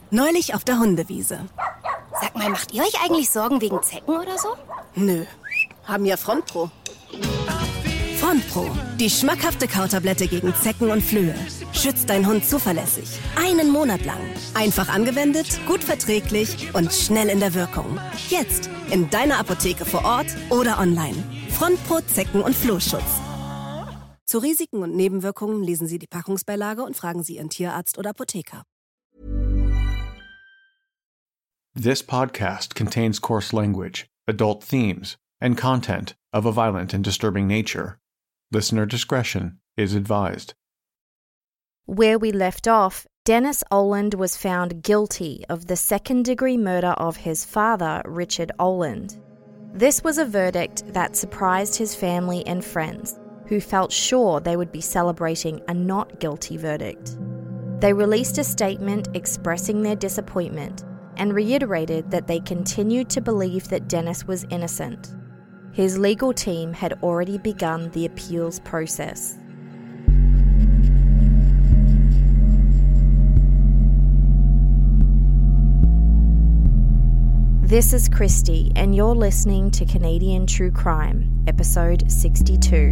Neulich auf der Hundewiese. Sag mal, macht ihr euch eigentlich Sorgen wegen Zecken oder so? Nö, haben ja Frontpro. Frontpro, die schmackhafte Kautablette gegen Zecken und Flöhe. Schützt deinen Hund zuverlässig. 1 Monat lang. Einfach angewendet, gut verträglich und schnell in der Wirkung. Jetzt in deiner Apotheke vor Ort oder online. Frontpro Zecken- und Flohschutz. Zu Risiken und Nebenwirkungen lesen Sie die Packungsbeilage und fragen Sie Ihren Tierarzt oder Apotheker. This podcast contains coarse language, adult themes, and content of a violent and disturbing nature. Listener discretion is advised. Where we left off, Dennis Oland was found guilty of the second-degree murder of his father, Richard Oland. This was a verdict that surprised his family and friends, who felt sure they would be celebrating a not guilty verdict. They released a statement expressing their disappointment and reiterated that they continued to believe that Dennis was innocent. His legal team had already begun the appeals process. This is Christy, and you're listening to Canadian True Crime, episode 62.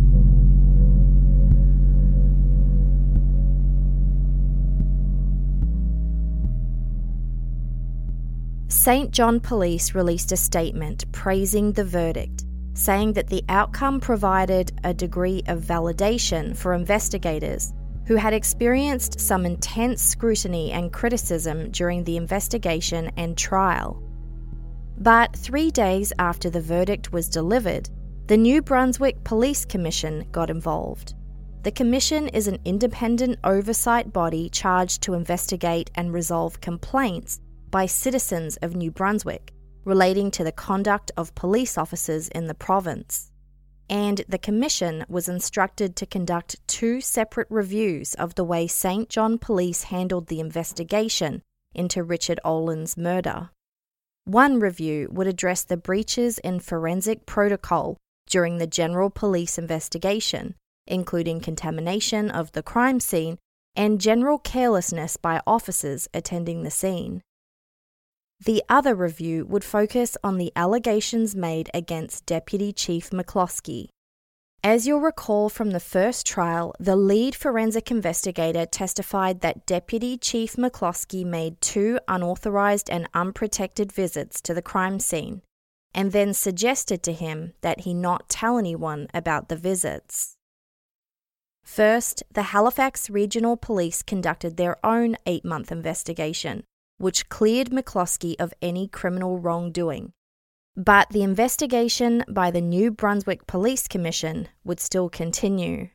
St. John Police released a statement praising the verdict, saying that the outcome provided a degree of validation for investigators who had experienced some intense scrutiny and criticism during the investigation and trial. But 3 days after the verdict was delivered, the New Brunswick Police Commission got involved. The Commission is an independent oversight body charged to investigate and resolve complaints by citizens of New Brunswick relating to the conduct of police officers in the province. And the Commission was instructed to conduct 2 separate reviews of the way St. John Police handled the investigation into Richard Oland's murder. One review would address the breaches in forensic protocol during the general police investigation, including contamination of the crime scene and general carelessness by officers attending the scene. The other review would focus on the allegations made against Deputy Chief McCloskey. As you'll recall from the first trial, the lead forensic investigator testified that Deputy Chief McCloskey made 2 unauthorized and unprotected visits to the crime scene, and then suggested to him that he not tell anyone about the visits. First, the Halifax Regional Police conducted their own 8-month investigation, which cleared McCloskey of any criminal wrongdoing. But the investigation by the New Brunswick Police Commission would still continue.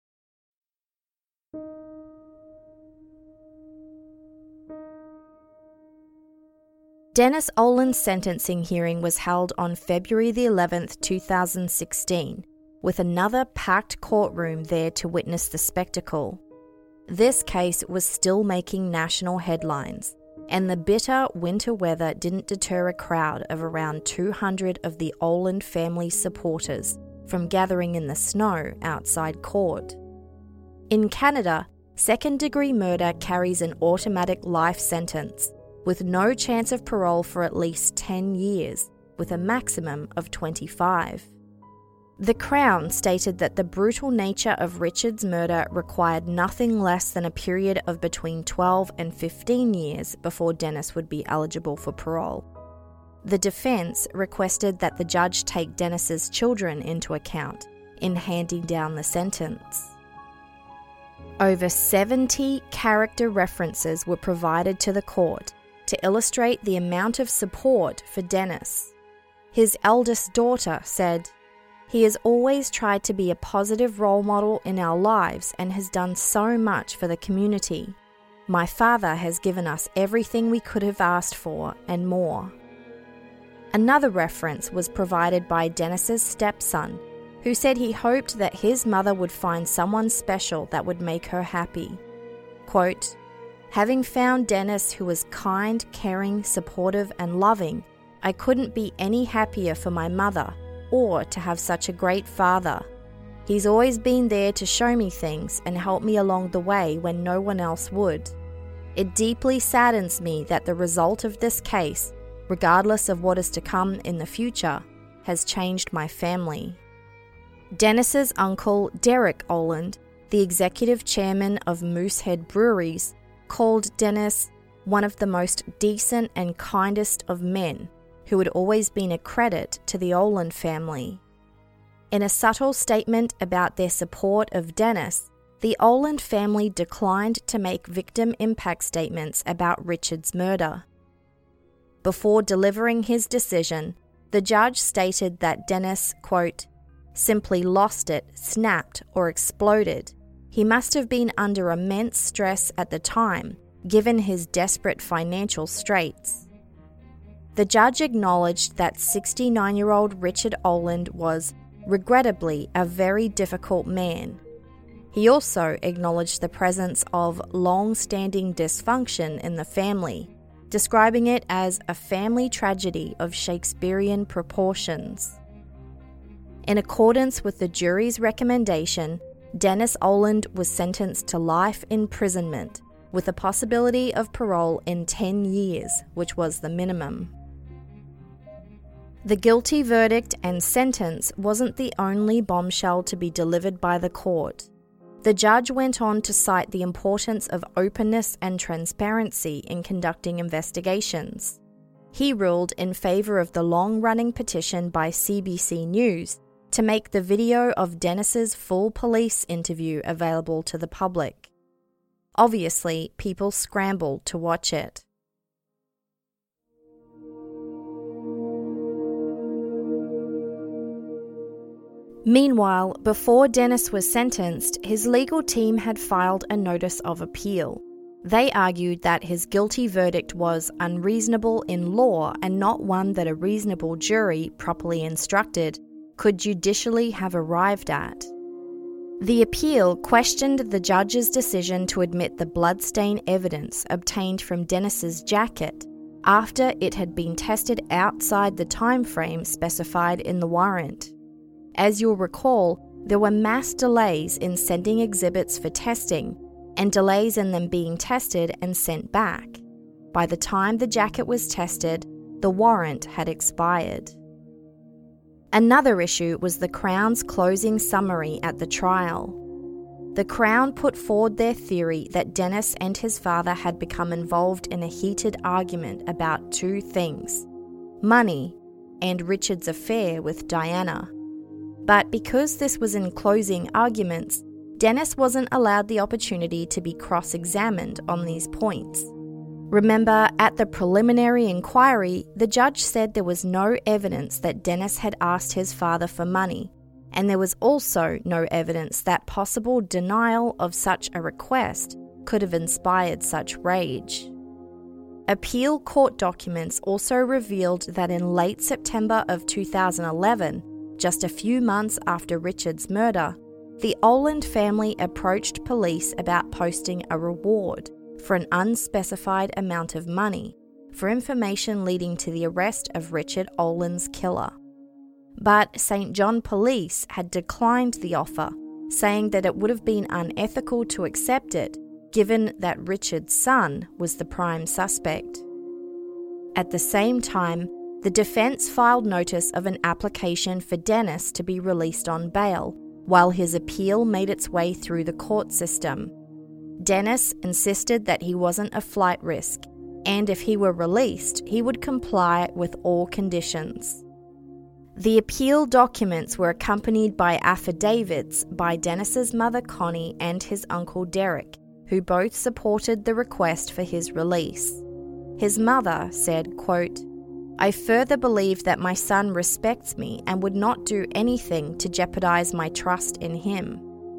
Dennis Oland's sentencing hearing was held on February the 11th, 2016, with another packed courtroom there to witness the spectacle. This case was still making national headlines, and the bitter winter weather didn't deter a crowd of around 200 of the Oland family's supporters from gathering in the snow outside court. In Canada, second-degree murder carries an automatic life sentence, with no chance of parole for at least 10 years, with a maximum of 25. The Crown stated that the brutal nature of Richard's murder required nothing less than a period of between 12 and 15 years before Dennis would be eligible for parole. The defence requested that the judge take Dennis's children into account in handing down the sentence. Over 70 character references were provided to the court to illustrate the amount of support for Dennis. His eldest daughter said, "He has always tried to be a positive role model in our lives and has done so much for the community. My father has given us everything we could have asked for and more." Another reference was provided by Dennis's stepson, who said he hoped that his mother would find someone special that would make her happy. Quote, "Having found Dennis who was kind, caring, supportive and loving, I couldn't be any happier for my mother or to have such a great father. He's always been there to show me things and help me along the way when no one else would." It deeply saddens me that the result of this case, regardless of what is to come in the future, has changed my family. Dennis's uncle, Derek Oland, the executive chairman of Moosehead Breweries, called Dennis one of the most decent and kindest of men who had always been a credit to the Oland family. In a subtle statement about their support of Dennis, the Oland family declined to make victim impact statements about Richard's murder. Before delivering his decision, the judge stated that Dennis, quote, simply lost it, snapped, or exploded. He must have been under immense stress at the time, given his desperate financial straits. The judge acknowledged that 69-year-old Richard Oland was, regrettably, a very difficult man. He also acknowledged the presence of long-standing dysfunction in the family, describing it as a family tragedy of Shakespearean proportions. In accordance with the jury's recommendation, Dennis Oland was sentenced to life imprisonment, with a possibility of parole in 10 years, which was the minimum. The guilty verdict and sentence wasn't the only bombshell to be delivered by the court. The judge went on to cite the importance of openness and transparency in conducting investigations. He ruled in favour of the long-running petition by CBC News to make the video of Dennis's full police interview available to the public. Obviously, people scrambled to watch it. Meanwhile, before Dennis was sentenced, his legal team had filed a notice of appeal. They argued that his guilty verdict was unreasonable in law and not one that a reasonable jury, properly instructed, could judicially have arrived at. The appeal questioned the judge's decision to admit the bloodstain evidence obtained from Dennis's jacket after it had been tested outside the time frame specified in the warrant. As you'll recall, there were mass delays in sending exhibits for testing and delays in them being tested and sent back. By the time the jacket was tested, the warrant had expired. Another issue was the Crown's closing summary at the trial. The Crown put forward their theory that Dennis and his father had become involved in a heated argument about two things: money and Richard's affair with Diana. But because this was in closing arguments, Dennis wasn't allowed the opportunity to be cross-examined on these points. Remember, at the preliminary inquiry, the judge said there was no evidence that Dennis had asked his father for money, and there was also no evidence that possible denial of such a request could have inspired such rage. Appeal court documents also revealed that in late September of 2011, just a few months after Richard's murder, the Oland family approached police about posting a reward for an unspecified amount of money for information leading to the arrest of Richard Oland's killer. But St. John Police had declined the offer, saying that it would have been unethical to accept it, given that Richard's son was the prime suspect. At the same time, the defence filed notice of an application for Dennis to be released on bail, while his appeal made its way through the court system. Dennis insisted that he wasn't a flight risk, and if he were released, he would comply with all conditions. The appeal documents were accompanied by affidavits by Dennis's mother Connie and his uncle Derek, who both supported the request for his release. His mother said, quote, "I further believe that my son respects me and would not do anything to jeopardize my trust in him."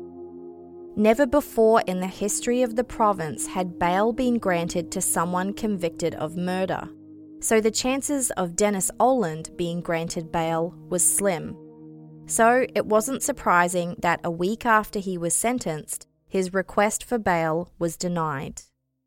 Never before in the history of the province had bail been granted to someone convicted of murder, so the chances of Dennis Oland being granted bail was slim. So it wasn't surprising that a week after he was sentenced, his request for bail was denied.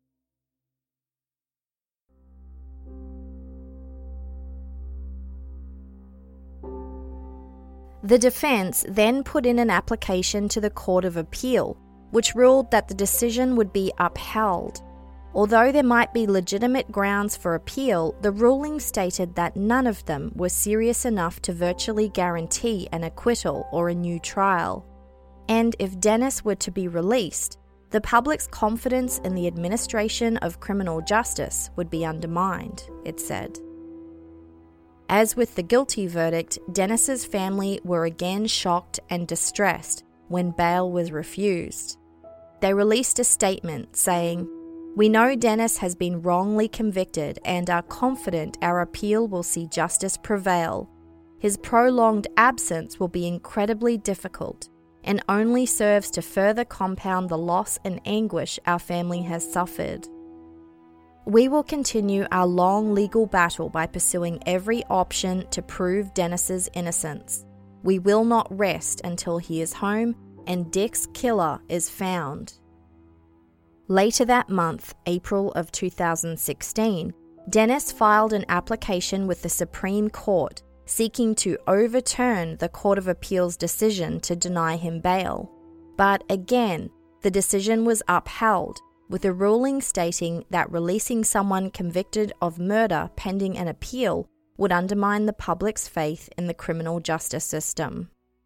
The defence then put in an application to the Court of Appeal, which ruled that the decision would be upheld. Although there might be legitimate grounds for appeal, the ruling stated that none of them were serious enough to virtually guarantee an acquittal or a new trial. And if Dennis were to be released, the public's confidence in the administration of criminal justice would be undermined, it said. As with the guilty verdict, Dennis's family were again shocked and distressed when bail was refused. They released a statement saying, "We know Dennis has been wrongly convicted and are confident our appeal will see justice prevail. His prolonged absence will be incredibly difficult and only serves to further compound the loss and anguish our family has suffered. We will continue our long legal battle by pursuing every option to prove Dennis's innocence. We will not rest until he is home and Dick's killer is found." Later that month, April of 2016, Dennis filed an application with the Supreme Court seeking to overturn the Court of Appeal's decision to deny him bail. But again, the decision was upheld, with a ruling stating that releasing someone convicted of murder pending an appeal would undermine the public's faith in the criminal justice system.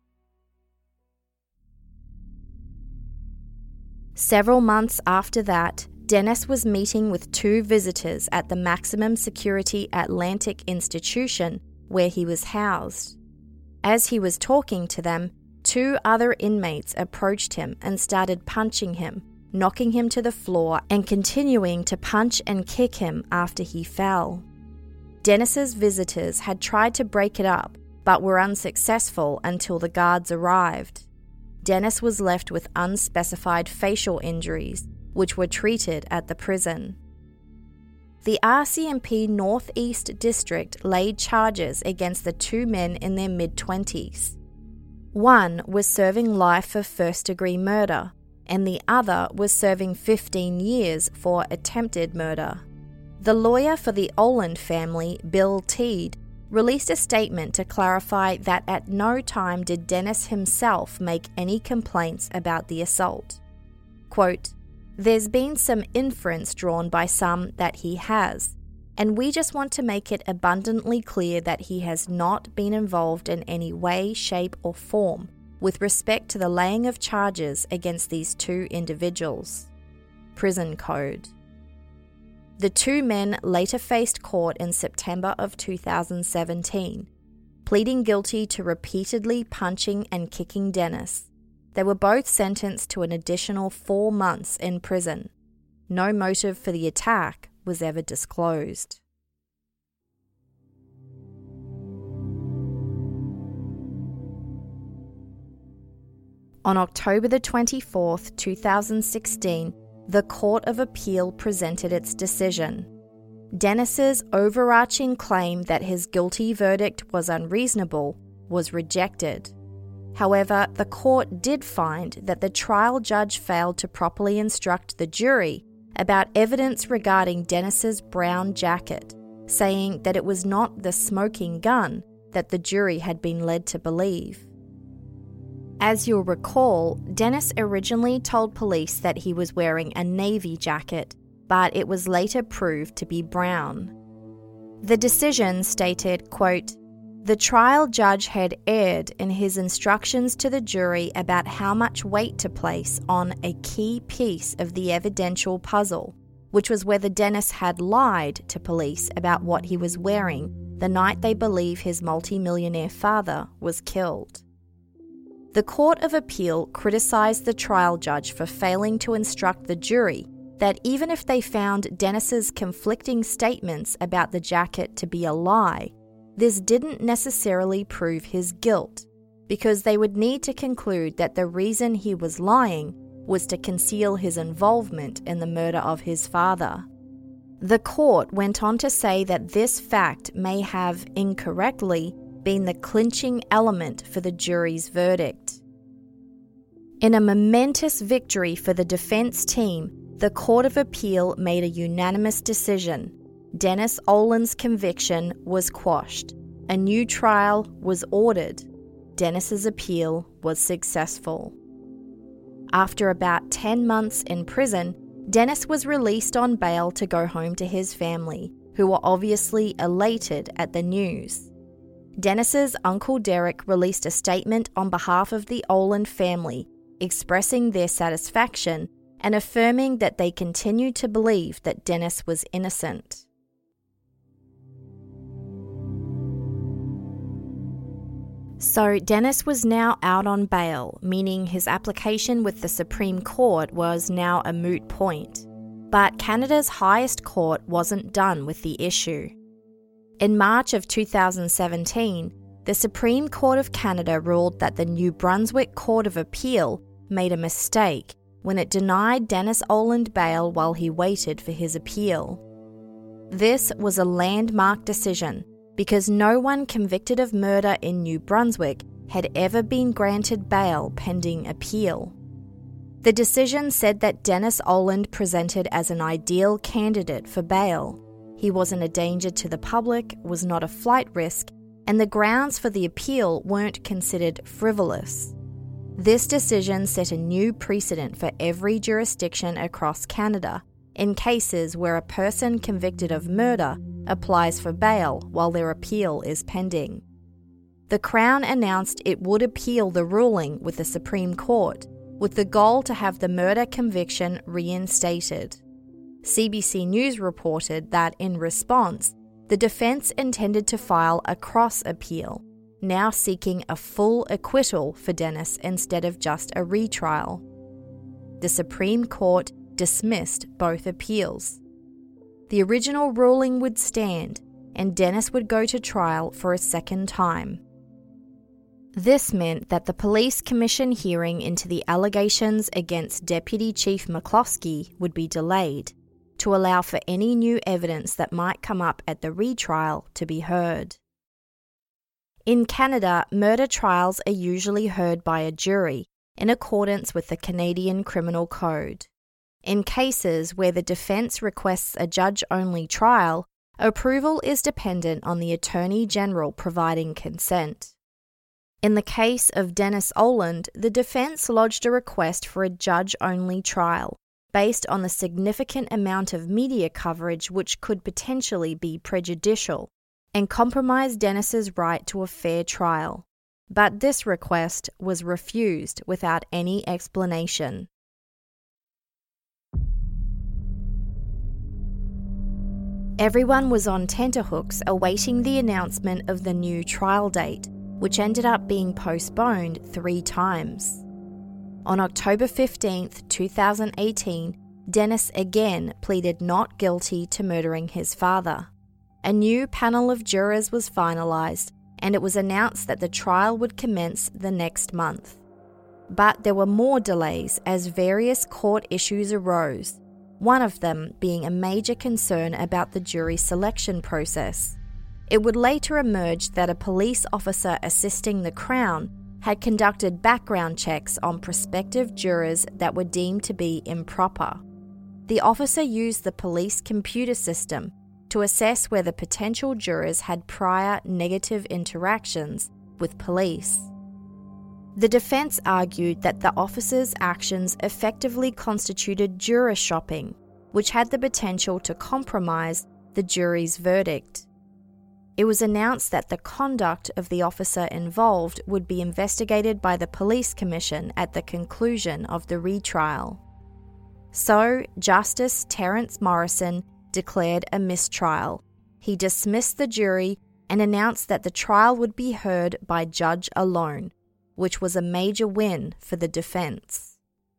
Several months after that, Dennis was meeting with 2 visitors at the maximum security Atlantic institution where he was housed. As he was talking to them, 2 other inmates approached him and started punching him, knocking him to the floor and continuing to punch and kick him after he fell. Dennis's visitors had tried to break it up, but were unsuccessful until the guards arrived. Dennis was left with unspecified facial injuries, which were treated at the prison. The RCMP Northeast District laid charges against the 2 men in their mid-20s. One was serving life for first-degree murder, and the other was serving 15 years for attempted murder. The lawyer for the Oland family, Bill Teed, released a statement to clarify that at no time did Dennis himself make any complaints about the assault. Quote, "There's been some inference drawn by some that he has, and we just want to make it abundantly clear that he has not been involved in any way, shape, or form with respect to the laying of charges against these 2 individuals." Prison Code. The 2 men later faced court in September of 2017, pleading guilty to repeatedly punching and kicking Dennis. They were both sentenced to an additional 4 months in prison. No motive for the attack was ever disclosed. On October the 24th, 2016, the Court of Appeal presented its decision. Dennis's overarching claim that his guilty verdict was unreasonable was rejected. However, the court did find that the trial judge failed to properly instruct the jury about evidence regarding Dennis's brown jacket, saying that it was not the smoking gun that the jury had been led to believe. As you'll recall, Dennis originally told police that he was wearing a navy jacket, but it was later proved to be brown. The decision stated, quote, "The trial judge had erred in his instructions to the jury about how much weight to place on a key piece of the evidential puzzle, which was whether Dennis had lied to police about what he was wearing the night they believe his multi-millionaire father was killed." The Court of Appeal criticised the trial judge for failing to instruct the jury that even if they found Dennis's conflicting statements about the jacket to be a lie, this didn't necessarily prove his guilt, because they would need to conclude that the reason he was lying was to conceal his involvement in the murder of his father. The court went on to say that this fact may have, incorrectly, been the clinching element for the jury's verdict. In a momentous victory for the defense team, the Court of Appeal made a unanimous decision. Dennis Oland's conviction was quashed. A new trial was ordered. Dennis's appeal was successful. After about 10 months in prison, Dennis was released on bail to go home to his family, who were obviously elated at the news. Dennis's uncle Derek released a statement on behalf of the Oland family, expressing their satisfaction and affirming that they continued to believe that Dennis was innocent. So Dennis was now out on bail, meaning his application with the Supreme Court was now a moot point. But Canada's highest court wasn't done with the issue. In March of 2017, the Supreme Court of Canada ruled that the New Brunswick Court of Appeal made a mistake when it denied Dennis Oland bail while he waited for his appeal. This was a landmark decision because no one convicted of murder in New Brunswick had ever been granted bail pending appeal. The decision said that Dennis Oland presented as an ideal candidate for bail. He wasn't a danger to the public, was not a flight risk, and the grounds for the appeal weren't considered frivolous. This decision set a new precedent for every jurisdiction across Canada in cases where a person convicted of murder applies for bail while their appeal is pending. The Crown announced it would appeal the ruling with the Supreme Court, with the goal to have the murder conviction reinstated. CBC News reported that in response, the defence intended to file a cross appeal, now seeking a full acquittal for Dennis instead of just a retrial. The Supreme Court dismissed both appeals. The original ruling would stand, and Dennis would go to trial for a second time. This meant that the Police Commission hearing into the allegations against Deputy Chief McCloskey would be delayed to allow for any new evidence that might come up at the retrial to be heard. In Canada, murder trials are usually heard by a jury in accordance with the Canadian Criminal Code. In cases where the defence requests a judge-only trial, approval is dependent on the Attorney General providing consent. In the case of Dennis Oland, the defence lodged a request for a judge-only trial based on the significant amount of media coverage which could potentially be prejudicial and compromise Dennis's right to a fair trial. But this request was refused without any explanation. Everyone was on tenterhooks awaiting the announcement of the new trial date, which ended up being postponed 3 times. On October 15, 2018, Dennis again pleaded not guilty to murdering his father. A new panel of jurors was finalised, and it was announced that the trial would commence the next month. But there were more delays as various court issues arose, one of them being a major concern about the jury selection process. It would later emerge that a police officer assisting the Crown had conducted background checks on prospective jurors that were deemed to be improper. The officer used the police computer system to assess whether potential jurors had prior negative interactions with police. The defence argued that the officer's actions effectively constituted juror shopping, which had the potential to compromise the jury's verdict. It was announced that the conduct of the officer involved would be investigated by the Police Commission at the conclusion of the retrial. So, Justice Terence Morrison declared a mistrial. He dismissed the jury and announced that the trial would be heard by judge alone, which was a major win for the defence.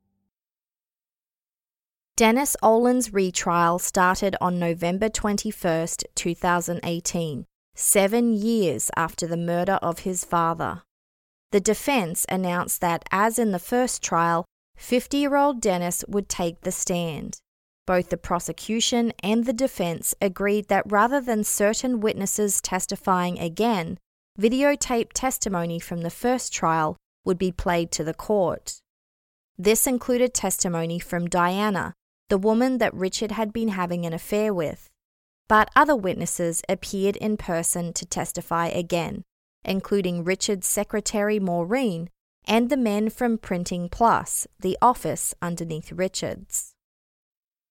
Dennis Oland's retrial started on November 21, 2018, 7 years after the murder of his father. The defence announced that, as in the first trial, 50-year-old Dennis would take the stand. Both the prosecution and the defence agreed that rather than certain witnesses testifying again, videotaped testimony from the first trial would be played to the court. This included testimony from Diana, the woman that Richard had been having an affair with. But other witnesses appeared in person to testify again, including Richard's secretary Maureen and the men from Printing Plus, the office underneath Richard's.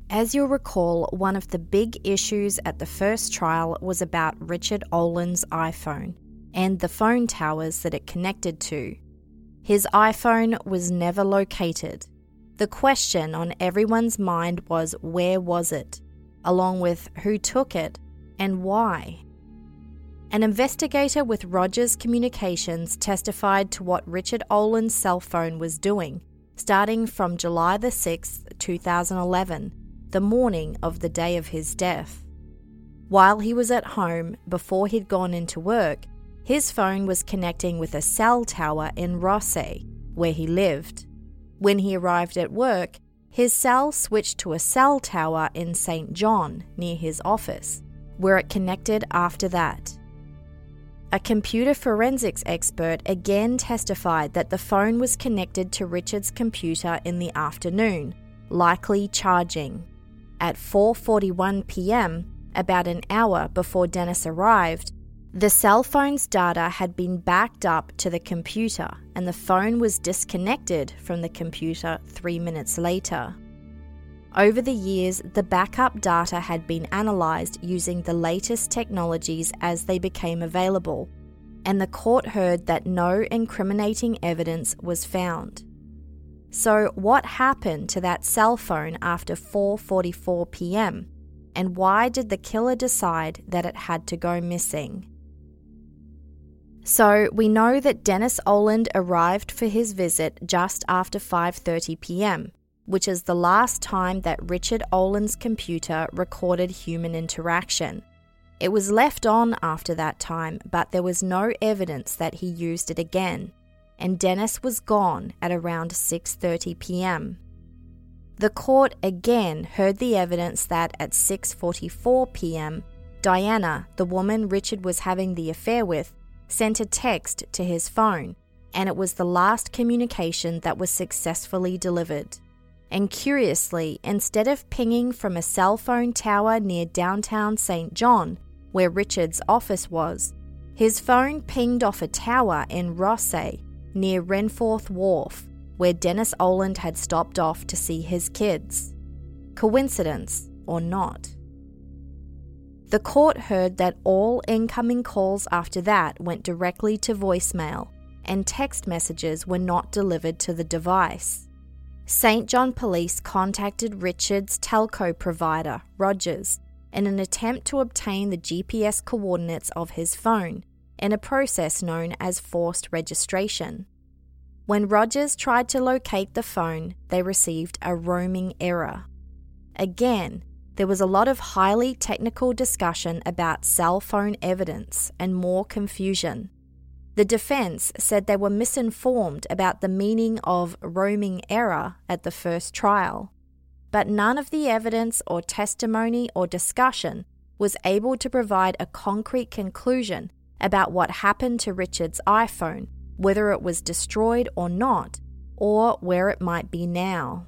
As you'll recall, one of the big issues at the first trial was about Richard Olin's iPhone and the phone towers that it connected to. His iPhone was never located. The question on everyone's mind was where was it, along with who took it and why. An investigator with Rogers Communications testified to what Richard Olin's cell phone was doing, starting from July the 6th, 2011, the morning of the day of his death. While he was at home, before he'd gone into work, his phone was connecting with a cell tower in Rothesay, where he lived. When he arrived at work, his cell switched to a cell tower in St. John, near his office, where it connected after that. A computer forensics expert again testified that the phone was connected to Richard's computer in the afternoon, likely charging. At 4:41 p.m., about an hour before Dennis arrived, the cell phone's data had been backed up to the computer and the phone was disconnected from the computer 3 minutes later. Over the years, the backup data had been analysed using the latest technologies as they became available, and the court heard that no incriminating evidence was found. So what happened to that cell phone after 4:44 p.m, and why did the killer decide that it had to go missing? So we know that Dennis Oland arrived for his visit just after 5:30 p.m, which is the last time that Richard Oland's computer recorded human interaction. It was left on after that time, but there was no evidence that he used it again, and Dennis was gone at around 6:30 p.m. The court again heard the evidence that at 6:44 p.m, Diana, the woman Richard was having the affair with, sent a text to his phone, and it was the last communication that was successfully delivered. And curiously, instead of pinging from a cell phone tower near downtown St. John, where Richard's office was, his phone pinged off a tower in Rothesay, near Renforth Wharf, where Dennis Oland had stopped off to see his kids. Coincidence or not? The court heard that all incoming calls after that went directly to voicemail, and text messages were not delivered to the device. St. John Police contacted Richard's telco provider, Rogers, in an attempt to obtain the GPS coordinates of his phone, in a process known as forced registration. When Rogers tried to locate the phone, they received a roaming error. Again, there was a lot of highly technical discussion about cell phone evidence and more confusion. The defense said they were misinformed about the meaning of roaming error at the first trial, but none of the evidence or testimony or discussion was able to provide a concrete conclusion about what happened to Richard's iPhone, whether it was destroyed or not, or where it might be now.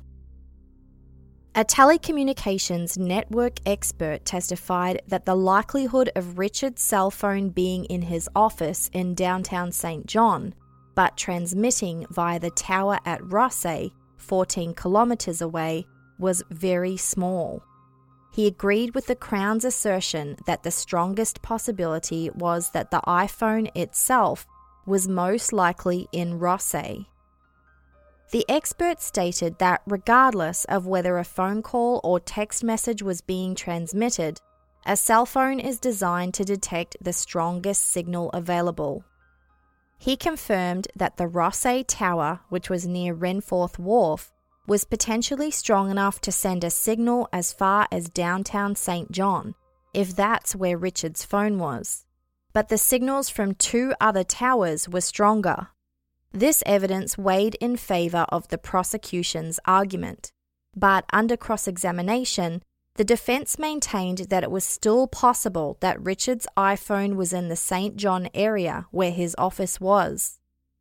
A telecommunications network expert testified that the likelihood of Richard's cell phone being in his office in downtown St. John, but transmitting via the tower at Rothesay, 14 kilometres away, was very small. He agreed with the Crown's assertion that the strongest possibility was that the iPhone itself was most likely in Rothesay. The expert stated that regardless of whether a phone call or text message was being transmitted, a cell phone is designed to detect the strongest signal available. He confirmed that the Rothesay Tower, which was near Renforth Wharf, was potentially strong enough to send a signal as far as downtown St. John, if that's where Richard's phone was. But the signals from 2 other towers were stronger. This evidence weighed in favour of the prosecution's argument, but under cross-examination, the defence maintained that it was still possible that Richard's iPhone was in the St. John area where his office was.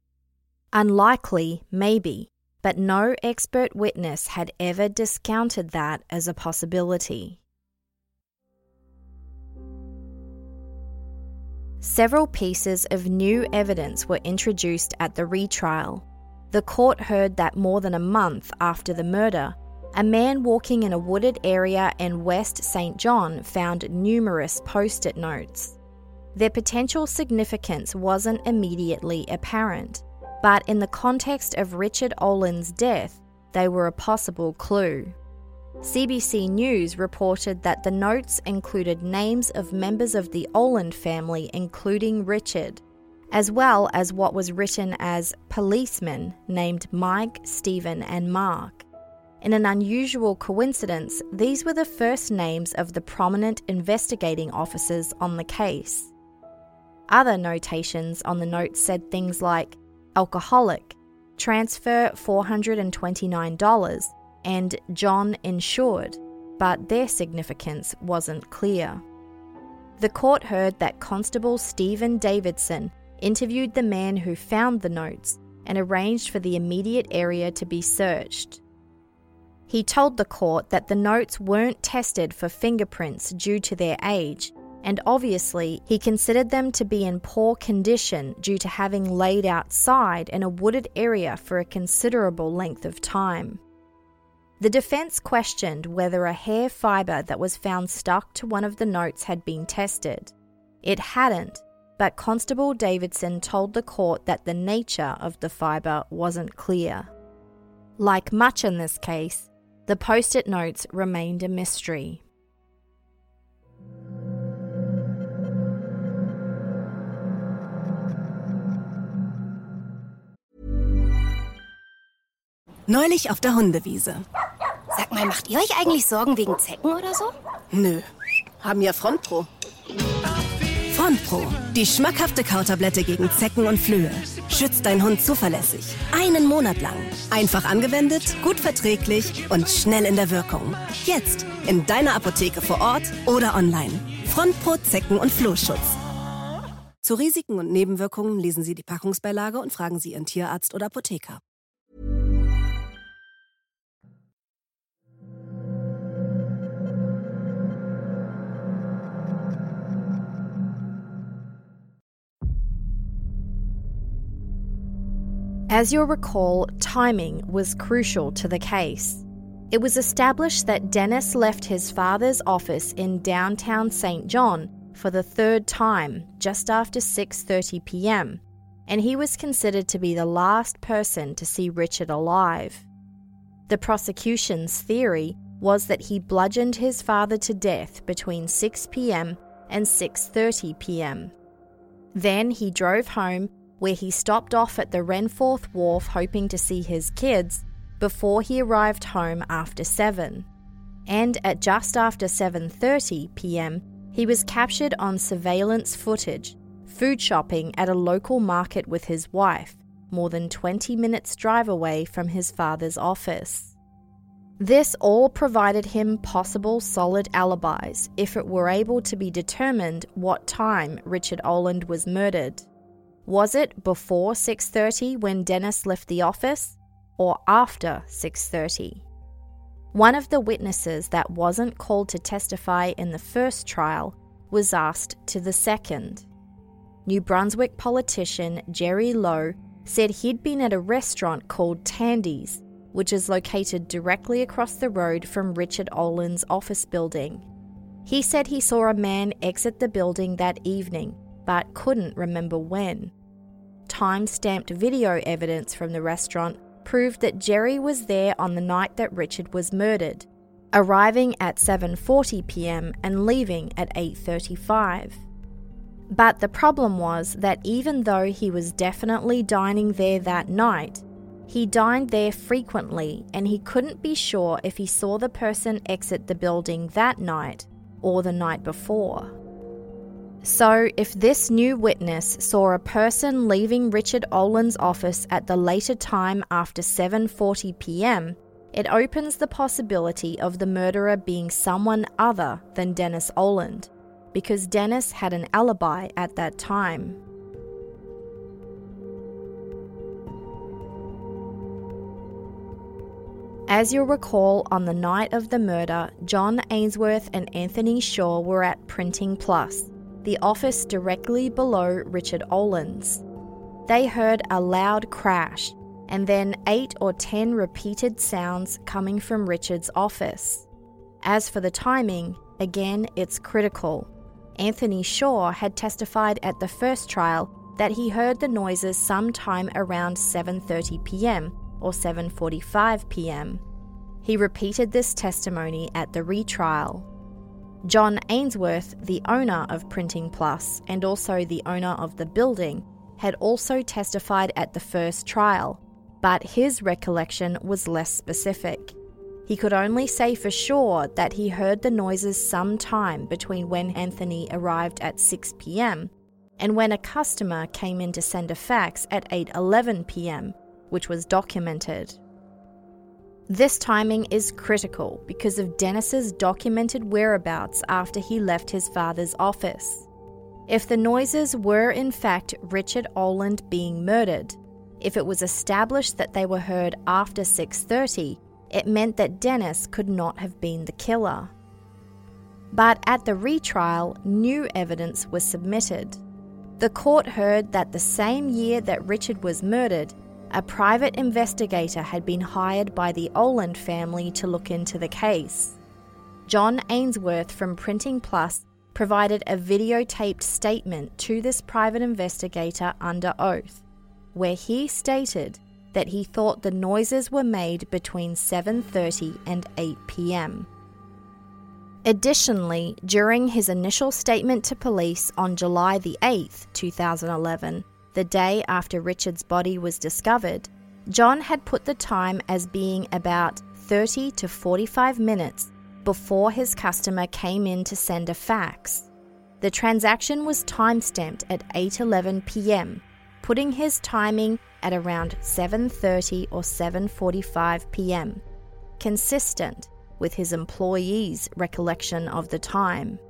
Unlikely, maybe, but no expert witness had ever discounted that as a possibility. Several pieces of new evidence were introduced at the retrial. The court heard that more than a month after the murder, a man walking in a wooded area in West St. John found numerous post-it notes. Their potential significance wasn't immediately apparent, but in the context of Richard Oland's death, they were a possible clue. CBC News reported that the notes included names of members of the Oland family, including Richard, as well as what was written as policemen named Mike, Stephen, and Mark. In an unusual coincidence, these were the first names of the prominent investigating officers on the case. Other notations on the notes said things like alcoholic, transfer $429, and John insured, but their significance wasn't clear. The court heard that Constable Stephen Davidson interviewed the man who found the notes and arranged for the immediate area to be searched. He told the court that the notes weren't tested for fingerprints due to their age, and obviously he considered them to be in poor condition due to having laid outside in a wooded area for a considerable length of time. The defense questioned whether a hair fibre that was found stuck to one of the notes had been tested. It hadn't, but Constable Davidson told the court that the nature of the fibre wasn't clear. Like much in this case, the post-it notes remained a mystery. Neulich auf der Hundewiese. Sag mal, macht ihr euch eigentlich Sorgen wegen Zecken oder so? Nö, haben ja Frontpro. Frontpro, die schmackhafte Kautablette gegen Zecken und Flöhe. Schützt deinen Hund zuverlässig. Einen Monat lang. Einfach angewendet, gut verträglich und schnell in der Wirkung. Jetzt in deiner Apotheke vor Ort oder online. Frontpro Zecken- und Flohschutz. Zu Risiken und Nebenwirkungen lesen Sie die Packungsbeilage und fragen Sie Ihren Tierarzt oder Apotheker. As you'll recall, timing was crucial to the case. It was established that Dennis left his father's office in downtown St. John for the third time just after 6:30 p.m, and he was considered to be the last person to see Richard alive. The prosecution's theory was that he bludgeoned his father to death between 6 p.m. and 6:30 p.m. Then he drove home, where he stopped off at the Renforth Wharf hoping to see his kids before he arrived home after 7. And at just after 7:30 p.m, he was captured on surveillance footage, food shopping at a local market with his wife, more than 20 minutes drive away from his father's office. This all provided him possible solid alibis if it were able to be determined what time Richard Oland was murdered. Was it before 6:30 when Dennis left the office, or after 6:30? One of the witnesses that wasn't called to testify in the first trial was asked to the second. New Brunswick politician Jerry Lowe said he'd been at a restaurant called Tandy's, which is located directly across the road from Richard Oland's office building. He said he saw a man exit the building that evening, but couldn't remember when. Time-stamped video evidence from the restaurant proved that Jerry was there on the night that Richard was murdered, arriving at 7:40 p.m. and leaving at 8:35. But the problem was that even though he was definitely dining there that night, he dined there frequently and he couldn't be sure if he saw the person exit the building that night or the night before. So, if this new witness saw a person leaving Richard Oland's office at the later time after 7:40 p.m, it opens the possibility of the murderer being someone other than Dennis Oland, because Dennis had an alibi at that time. As you'll recall, on the night of the murder, John Ainsworth and Anthony Shaw were at Printing Plus, the office directly below Richard Oland's. They heard a loud crash, and then 8 or 10 repeated sounds coming from Richard's office. As for the timing, again, it's critical. Anthony Shaw had testified at the first trial that he heard the noises sometime around 7:30 p.m. or 7:45 p.m. He repeated this testimony at the retrial. John Ainsworth, the owner of Printing Plus and also the owner of the building, had also testified at the first trial, but his recollection was less specific. He could only say for sure that he heard the noises sometime between when Anthony arrived at 6 p.m. and when a customer came in to send a fax at 8:11 p.m., which was documented. This timing is critical because of Dennis's documented whereabouts after he left his father's office. If the noises were in fact Richard Oland being murdered, if it was established that they were heard after 6:30, it meant that Dennis could not have been the killer. But at the retrial, new evidence was submitted. The court heard that the same year that Richard was murdered, a private investigator had been hired by the Oland family to look into the case. John Ainsworth from Printing Plus provided a videotaped statement to this private investigator under oath, where he stated that he thought the noises were made between 7:30 and 8 p.m. Additionally, during his initial statement to police on July the 8th, 2011, the day after Richard's body was discovered, John had put the time as being about 30 to 45 minutes before his customer came in to send a fax. The transaction was time-stamped at 8:11 p.m., putting his timing at around 7:30 or 7:45 p.m., consistent with his employee's recollection of the time.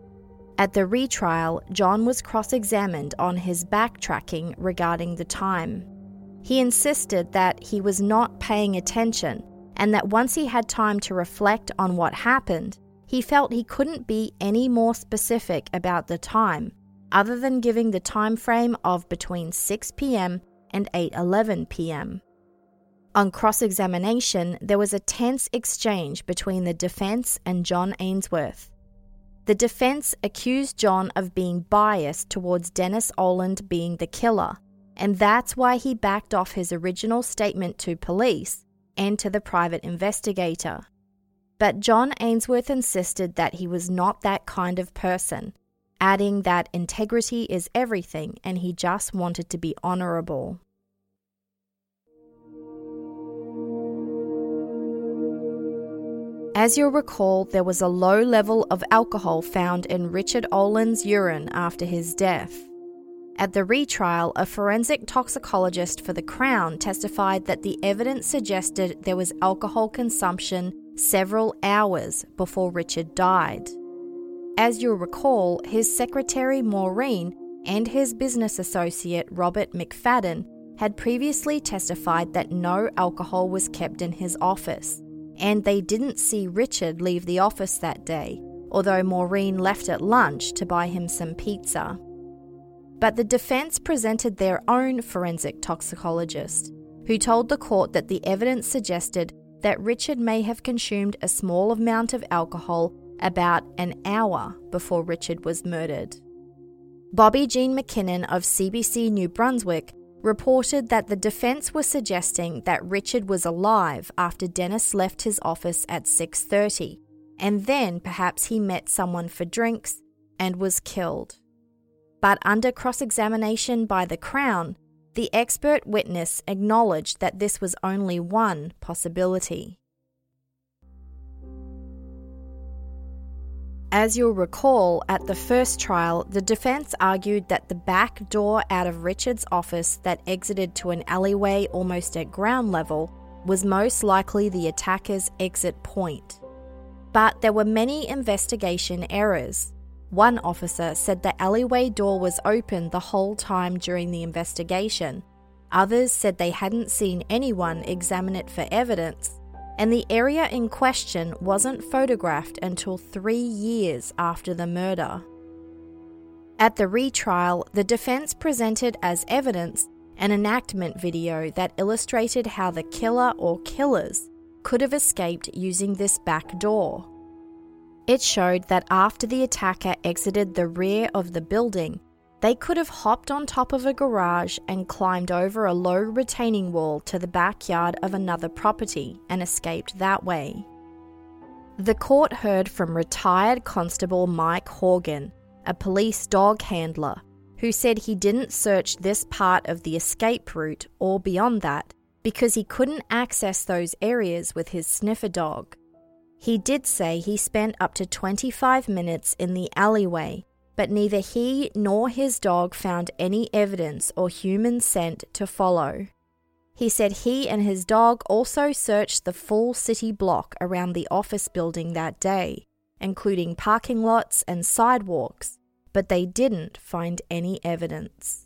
At the retrial, John was cross-examined on his backtracking regarding the time. He insisted that he was not paying attention and that once he had time to reflect on what happened, he felt he couldn't be any more specific about the time, other than giving the time frame of between 6 p.m. and 8:11 p.m. On cross-examination, there was a tense exchange between the defense and John Ainsworth. The defense accused John of being biased towards Dennis Oland being the killer, and that's why he backed off his original statement to police and to the private investigator. But John Ainsworth insisted that he was not that kind of person, adding that integrity is everything and he just wanted to be honourable. As you'll recall, there was a low level of alcohol found in Richard Oland's urine after his death. At the retrial, a forensic toxicologist for the Crown testified that the evidence suggested there was alcohol consumption several hours before Richard died. As you'll recall, his secretary Maureen and his business associate Robert McFadden had previously testified that no alcohol was kept in his office, and they didn't see Richard leave the office that day, although Maureen left at lunch to buy him some pizza. But the defense presented their own forensic toxicologist, who told the court that the evidence suggested that Richard may have consumed a small amount of alcohol about an hour before Richard was murdered. Bobby Jean McKinnon of CBC New Brunswick reported that the defense was suggesting that Richard was alive after Dennis left his office at 6:30, and then perhaps he met someone for drinks and was killed. But under cross-examination by the Crown, the expert witness acknowledged that this was only one possibility. As you'll recall, at the first trial, the defense argued that the back door out of Richard's office that exited to an alleyway almost at ground level was most likely the attacker's exit point. But there were many investigation errors. One officer said the alleyway door was open the whole time during the investigation. Others said they hadn't seen anyone examine it for evidence, and the area in question wasn't photographed until 3 years after the murder. At the retrial, the defense presented as evidence an enactment video that illustrated how the killer or killers could have escaped using this back door. It showed that after the attacker exited the rear of the building, they could have hopped on top of a garage and climbed over a low retaining wall to the backyard of another property and escaped that way. The court heard from retired Constable Mike Horgan, a police dog handler, who said he didn't search this part of the escape route or beyond that because he couldn't access those areas with his sniffer dog. He did say he spent up to 25 minutes in the alleyway, but neither he nor his dog found any evidence or human scent to follow. He said he and his dog also searched the full city block around the office building that day, including parking lots and sidewalks, but they didn't find any evidence.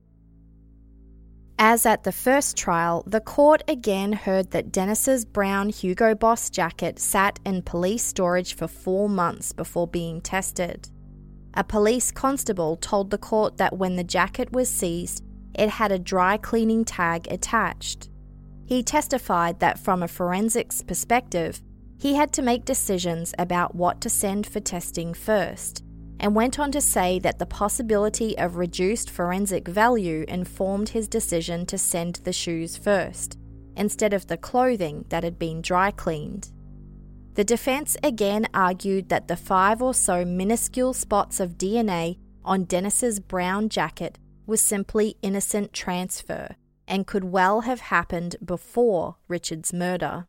As at the first trial, the court again heard that Dennis's brown Hugo Boss jacket sat in police storage for 4 months before being tested. A police constable told the court that when the jacket was seized, it had a dry cleaning tag attached. He testified that from a forensics perspective, he had to make decisions about what to send for testing first, and went on to say that the possibility of reduced forensic value informed his decision to send the shoes first, instead of the clothing that had been dry cleaned. The defense again argued that the 5 or so minuscule spots of DNA on Dennis's brown jacket was simply innocent transfer and could well have happened before Richard's murder.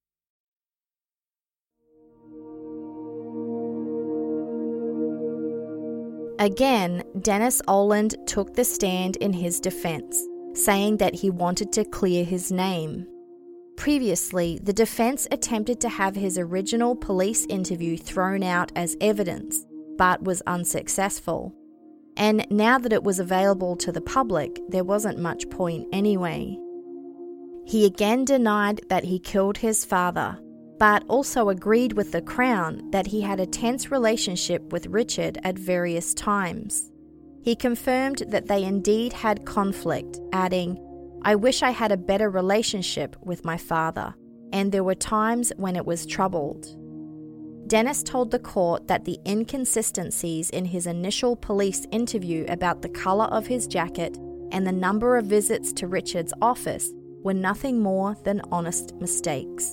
Again, Dennis Oland took the stand in his defense, saying that he wanted to clear his name. Previously, the defense attempted to have his original police interview thrown out as evidence, but was unsuccessful. And now that it was available to the public, there wasn't much point anyway. He again denied that he killed his father, but also agreed with the Crown that he had a tense relationship with Richard at various times. He confirmed that they indeed had conflict, adding, "I wish I had a better relationship with my father, and there were times when it was troubled." Dennis told the court that the inconsistencies in his initial police interview about the colour of his jacket and the number of visits to Richard's office were nothing more than honest mistakes.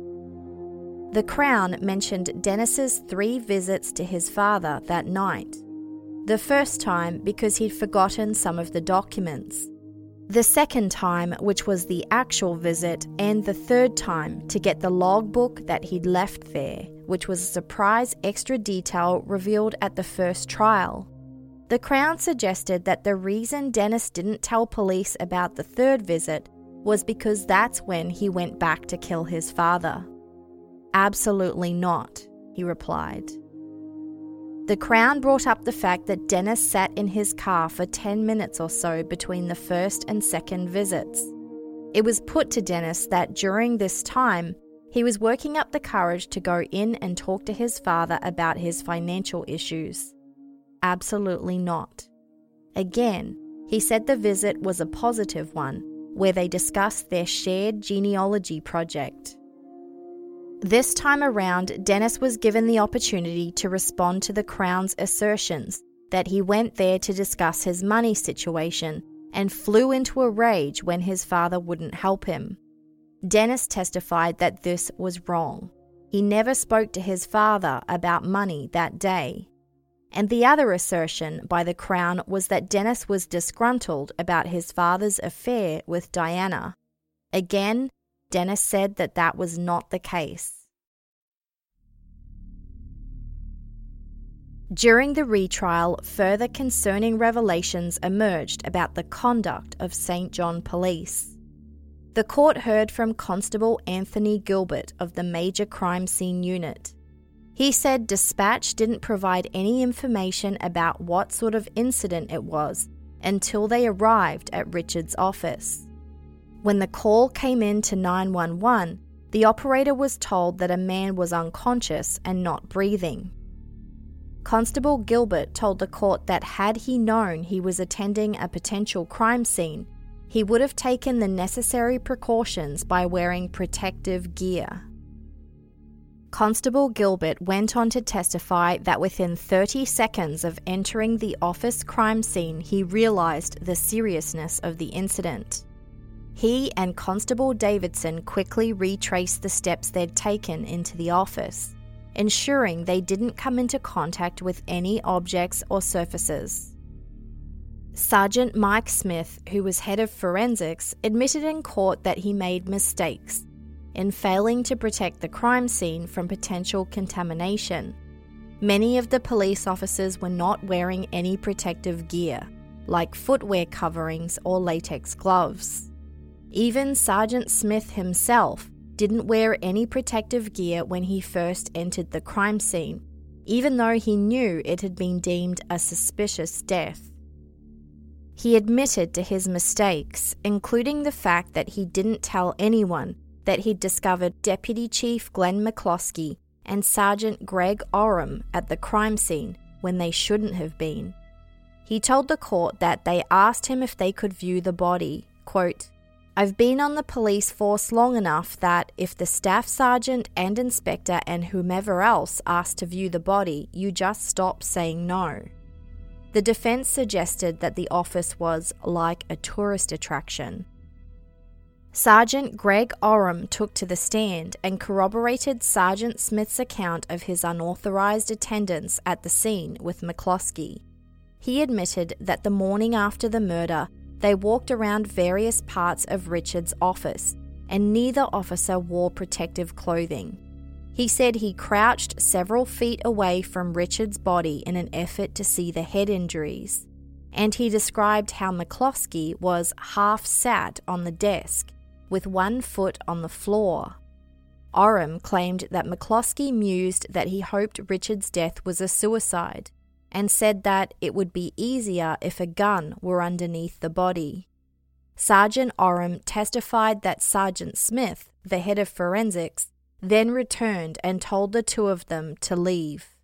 The Crown mentioned Dennis's 3 visits to his father that night. The first time because he'd forgotten some of the documents. The second time, which was the actual visit, and the third time to get the logbook that he'd left there, which was a surprise extra detail revealed at the first trial. The Crown suggested that the reason Dennis didn't tell police about the third visit was because that's when he went back to kill his father. "Absolutely not," he replied. The Crown brought up the fact that Dennis sat in his car for 10 minutes or so between the first and second visits. It was put to Dennis that during this time, he was working up the courage to go in and talk to his father about his financial issues. Absolutely not. Again, he said the visit was a positive one, where they discussed their shared genealogy project. This time around, Dennis was given the opportunity to respond to the Crown's assertions that he went there to discuss his money situation and flew into a rage when his father wouldn't help him. Dennis testified that this was wrong. He never spoke to his father about money that day. And the other assertion by the Crown was that Dennis was disgruntled about his father's affair with Diana. Again, Dennis said that that was not the case. During the retrial, further concerning revelations emerged about the conduct of St. John Police. The court heard from Constable Anthony Gilbert of the Major Crime Scene Unit. He said Dispatch didn't provide any information about what sort of incident it was until they arrived at Richard's office. When the call came in to 911, the operator was told that a man was unconscious and not breathing. Constable Gilbert told the court that had he known he was attending a potential crime scene, he would have taken the necessary precautions by wearing protective gear. Constable Gilbert went on to testify that within 30 seconds of entering the office crime scene, he realised the seriousness of the incident. He and Constable Davidson quickly retraced the steps they'd taken into the office, ensuring they didn't come into contact with any objects or surfaces. Sergeant Mike Smith, who was head of forensics, admitted in court that he made mistakes in failing to protect the crime scene from potential contamination. Many of the police officers were not wearing any protective gear, like footwear coverings or latex gloves. Even Sergeant Smith himself didn't wear any protective gear when he first entered the crime scene, even though he knew it had been deemed a suspicious death. He admitted to his mistakes, including the fact that he didn't tell anyone that he'd discovered Deputy Chief Glenn McCloskey and Sergeant Greg Oram at the crime scene when they shouldn't have been. He told the court that they asked him if they could view the body. Quote, "I've been on the police force long enough that if the staff sergeant and inspector and whomever else asked to view the body, you just stop saying no." The defense suggested that the office was like a tourist attraction. Sergeant Greg Oram took to the stand and corroborated Sergeant Smith's account of his unauthorized attendance at the scene with McCloskey. He admitted that the morning after the murder, they walked around various parts of Richard's office, and neither officer wore protective clothing. He said he crouched several feet away from Richard's body in an effort to see the head injuries, and he described how McCloskey was half sat on the desk, with one foot on the floor. Oram claimed that McCloskey mused that he hoped Richard's death was a suicide, and said that it would be easier if a gun were underneath the body. Sergeant Oram testified that Sergeant Smith, the head of forensics, then returned and told the two of them to leave.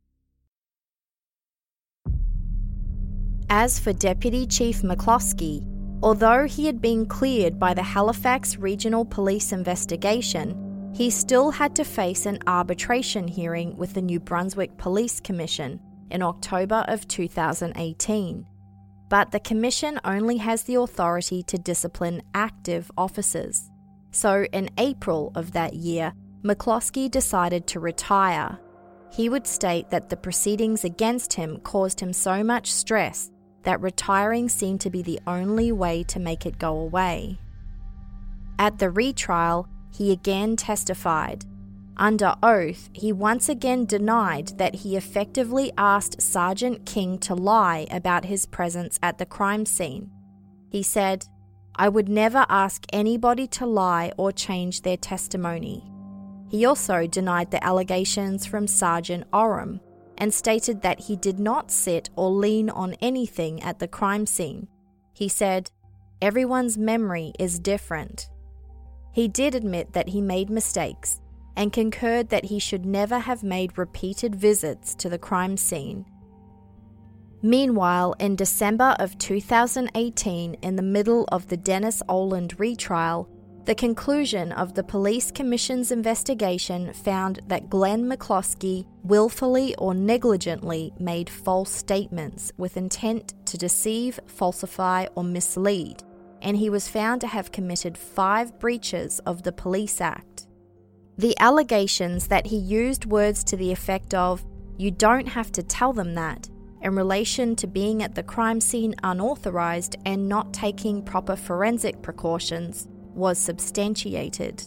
As for Deputy Chief McCloskey, although he had been cleared by the Halifax Regional Police investigation, he still had to face an arbitration hearing with the New Brunswick Police Commission in October of 2018. But the Commission only has the authority to discipline active officers. So in April of that year, McCloskey decided to retire. He would state that the proceedings against him caused him so much stress that retiring seemed to be the only way to make it go away. At the retrial, he again testified. Under oath, he once again denied that he effectively asked Sergeant King to lie about his presence at the crime scene. He said, "I would never ask anybody to lie or change their testimony." He also denied the allegations from Sergeant Oram, and stated that he did not sit or lean on anything at the crime scene. He said, "Everyone's memory is different." He did admit that he made mistakes, and concurred that he should never have made repeated visits to the crime scene. Meanwhile, in December of 2018, in the middle of the Dennis Oland retrial, the conclusion of the Police Commission's investigation found that Glenn McCloskey willfully or negligently made false statements with intent to deceive, falsify, or mislead, and he was found to have committed 5 breaches of the Police Act. The allegations that he used words to the effect of, "You don't have to tell them that," in relation to being at the crime scene unauthorized and not taking proper forensic precautions, was substantiated.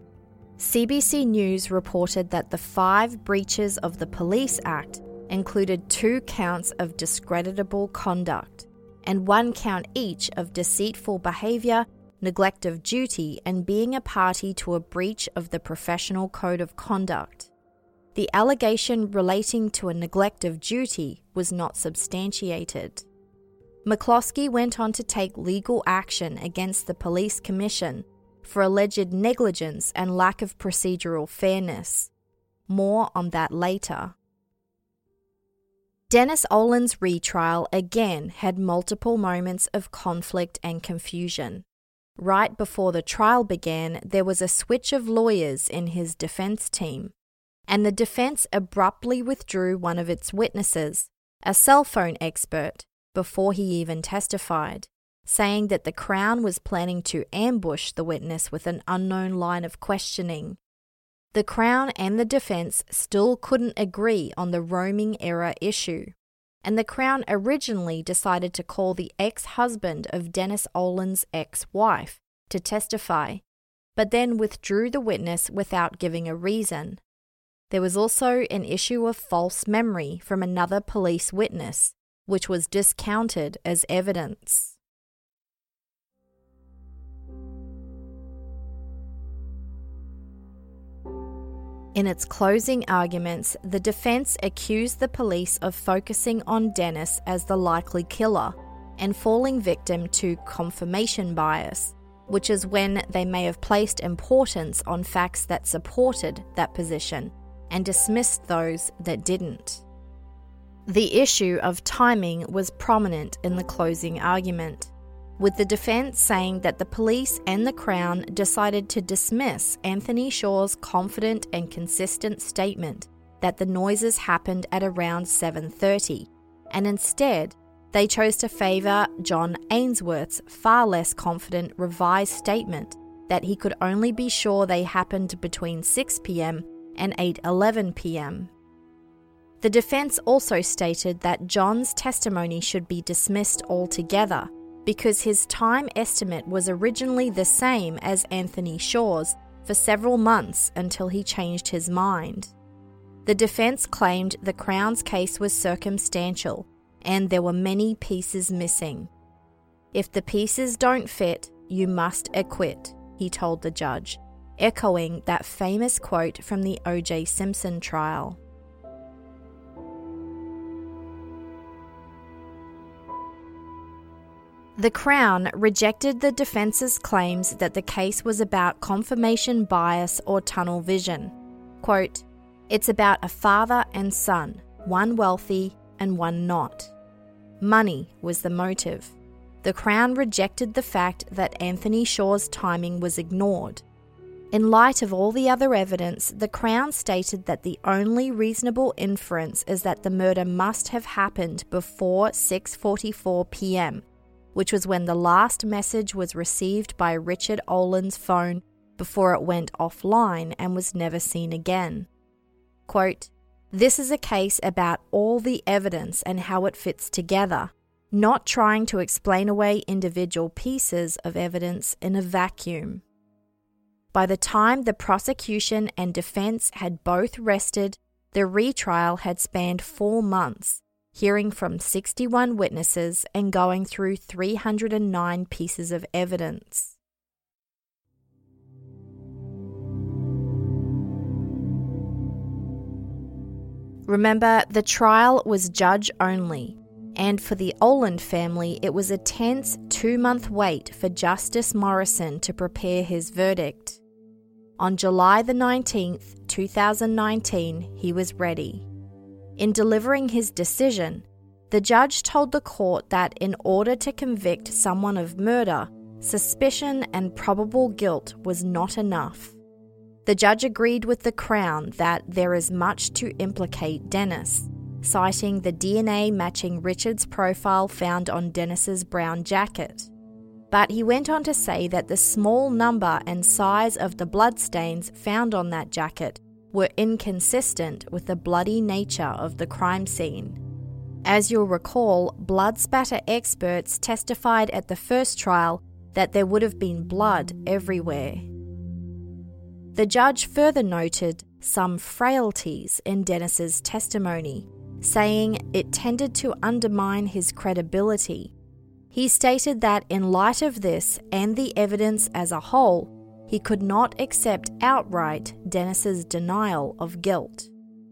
CBC News reported that the 5 breaches of the Police Act included 2 counts of discreditable conduct and 1 count each of deceitful behaviour, neglect of duty, and being a party to a breach of the Professional Code of Conduct. The allegation relating to a neglect of duty was not substantiated. McCloskey went on to take legal action against the Police Commission for alleged negligence and lack of procedural fairness. More on that later. Dennis Olin's retrial again had multiple moments of conflict and confusion. Right before the trial began, there was a switch of lawyers in his defense team, and the defense abruptly withdrew one of its witnesses, a cell phone expert, before he even testified, saying that the Crown was planning to ambush the witness with an unknown line of questioning. The Crown and the defense still couldn't agree on the roaming error issue, and the Crown originally decided to call the ex-husband of Dennis Olin's ex-wife to testify, but then withdrew the witness without giving a reason. There was also an issue of false memory from another police witness, which was discounted as evidence. In its closing arguments, the defense accused the police of focusing on Dennis as the likely killer and falling victim to confirmation bias, which is when they may have placed importance on facts that supported that position and dismissed those that didn't. The issue of timing was prominent in the closing argument, with the defense saying that the police and the Crown decided to dismiss Anthony Shaw's confident and consistent statement that the noises happened at around 7:30, and instead they chose to favour John Ainsworth's far less confident revised statement that he could only be sure they happened between 6 p.m. and 8:11 p.m. The defense also stated that John's testimony should be dismissed altogether because his time estimate was originally the same as Anthony Shaw's for several months until he changed his mind. The defense claimed the Crown's case was circumstantial and there were many pieces missing. If the pieces don't fit, you must acquit, he told the judge, echoing that famous quote from the O.J. Simpson trial. The Crown rejected the defence's claims that the case was about confirmation bias or tunnel vision. Quote, "It's about a father and son, one wealthy and one not. Money was the motive." The Crown rejected the fact that Anthony Shaw's timing was ignored. In light of all the other evidence, the Crown stated that the only reasonable inference is that the murder must have happened before 6:44 p.m., which was when the last message was received by Richard Olin's phone before it went offline and was never seen again. Quote, "This is a case about all the evidence and how it fits together, not trying to explain away individual pieces of evidence in a vacuum." By the time the prosecution and defense had both rested, the retrial had spanned 4 months, hearing from 61 witnesses and going through 309 pieces of evidence. Remember, the trial was judge only, and for the Olin family, it was a tense 2-month wait for Justice Morrison to prepare his verdict. On July the 19th, 2019, he was ready. In delivering his decision, the judge told the court that in order to convict someone of murder, suspicion and probable guilt was not enough. The judge agreed with the Crown that there is much to implicate Dennis, citing the DNA matching Richard's profile found on Dennis's brown jacket. But he went on to say that the small number and size of the bloodstains found on that jacket were inconsistent with the bloody nature of the crime scene. As you'll recall, blood spatter experts testified at the first trial that there would have been blood everywhere. The judge further noted some frailties in Dennis's testimony, saying it tended to undermine his credibility. He stated that in light of this and the evidence as a whole, he could not accept outright Dennis's denial of guilt.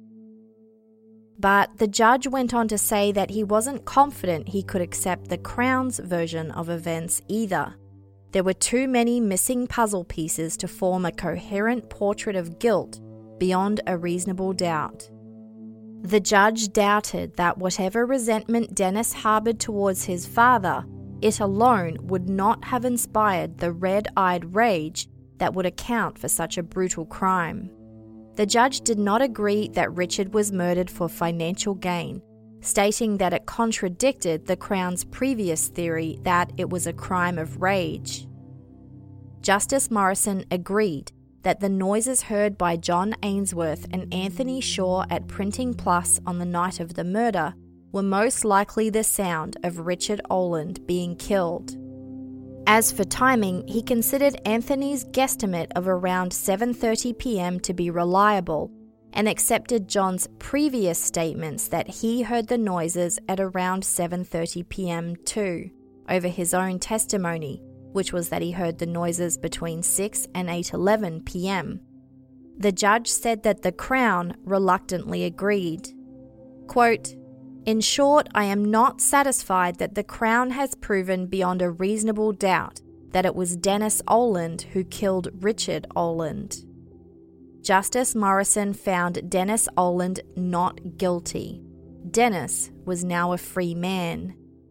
But the judge went on to say that he wasn't confident he could accept the Crown's version of events either. There were too many missing puzzle pieces to form a coherent portrait of guilt beyond a reasonable doubt. The judge doubted that whatever resentment Dennis harbored towards his father, it alone would not have inspired the red-eyed rage that would account for such a brutal crime. The judge did not agree that Richard was murdered for financial gain, stating that it contradicted the Crown's previous theory that it was a crime of rage. Justice Morrison agreed that the noises heard by John Ainsworth and Anthony Shaw at Printing Plus on the night of the murder were most likely the sound of Richard Oland being killed. As for timing, he considered Anthony's guesstimate of around 7:30 p.m. to be reliable and accepted John's previous statements that he heard the noises at around 7:30 p.m. too, over his own testimony, which was that he heard the noises between 6 and 8:11 p.m. The judge said that the Crown reluctantly agreed. Quote, "In short, I am not satisfied that the Crown has proven beyond a reasonable doubt that it was Dennis Oland who killed Richard Oland." Justice Morrison found Dennis Oland not guilty. Dennis was now a free man.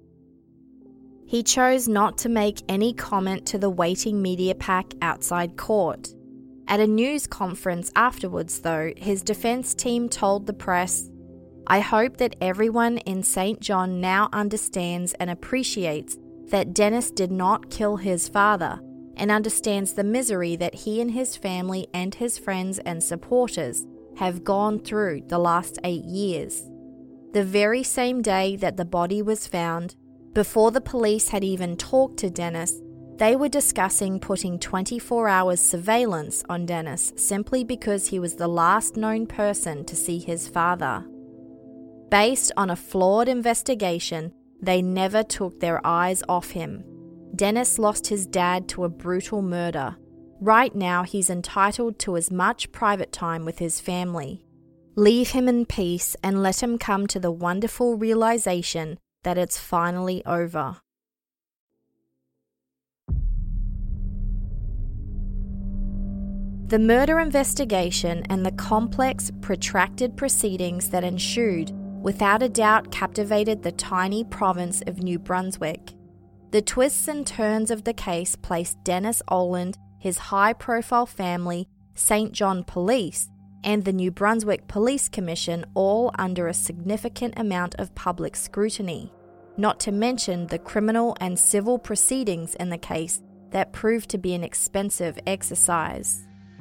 He chose not to make any comment to the waiting media pack outside court. At a news conference afterwards, though, his defense team told the press, "I hope that everyone in St. John now understands and appreciates that Dennis did not kill his father and understands the misery that he and his family and his friends and supporters have gone through the last 8 years." The very same day that the body was found, before the police had even talked to Dennis, they were discussing putting 24 hours surveillance on Dennis simply because he was the last known person to see his father. Based on a flawed investigation, they never took their eyes off him. Dennis lost his dad to a brutal murder. Right now, he's entitled to as much private time with his family. Leave him in peace and let him come to the wonderful realization that it's finally over. The murder investigation and the complex, protracted proceedings that ensued without a doubt captivated the tiny province of New Brunswick. The twists and turns of the case placed Dennis Oland, his high-profile family, St. John Police, and the New Brunswick Police Commission all under a significant amount of public scrutiny, not to mention the criminal and civil proceedings in the case that proved to be an expensive exercise.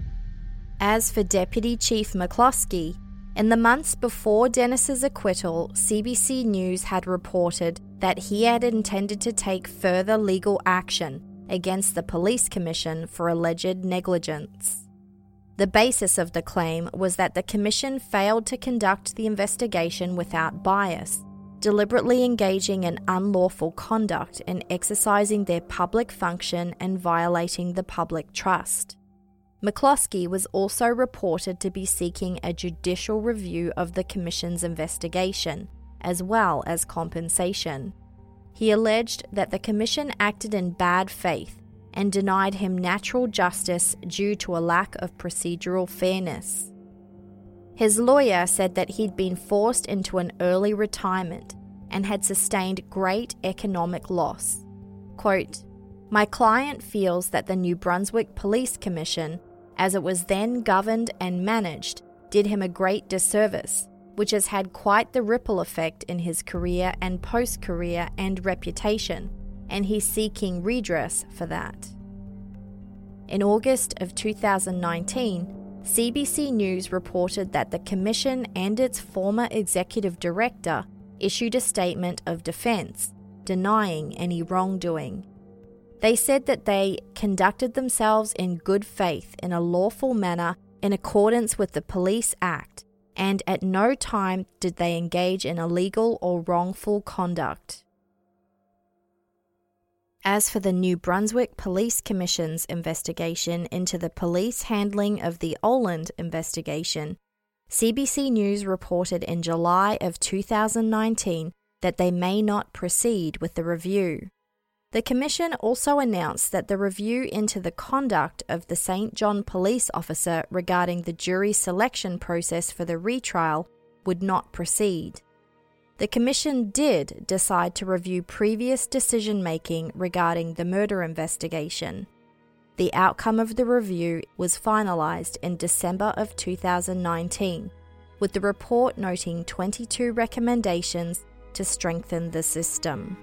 As for Deputy Chief McCloskey, in the months before Dennis's acquittal, CBC News had reported that he had intended to take further legal action against the Police Commission for alleged negligence. The basis of the claim was that the Commission failed to conduct the investigation without bias, deliberately engaging in unlawful conduct and exercising their public function and violating the public trust. McCloskey was also reported to be seeking a judicial review of the Commission's investigation, as well as compensation. He alleged that the Commission acted in bad faith and denied him natural justice due to a lack of procedural fairness. His lawyer said that he'd been forced into an early retirement and had sustained great economic loss. Quote, "My client feels that the New Brunswick Police Commission, as it was then governed and managed, did him a great disservice, which has had quite the ripple effect in his career and post-career and reputation, and he's seeking redress for that." In August of 2019, CBC News reported that the Commission and its former executive director issued a statement of defence, denying any wrongdoing. They said that they conducted themselves in good faith in a lawful manner in accordance with the Police Act, and at no time did they engage in illegal or wrongful conduct. As for the New Brunswick Police Commission's investigation into the police handling of the Oland investigation, CBC News reported in July of 2019 that they may not proceed with the review. The Commission also announced that the review into the conduct of the St. John police officer regarding the jury selection process for the retrial would not proceed. The commission did decide to review previous decision-making regarding the murder investigation. The outcome of the review was finalised in December of 2019, with the report noting 22 recommendations to strengthen the system.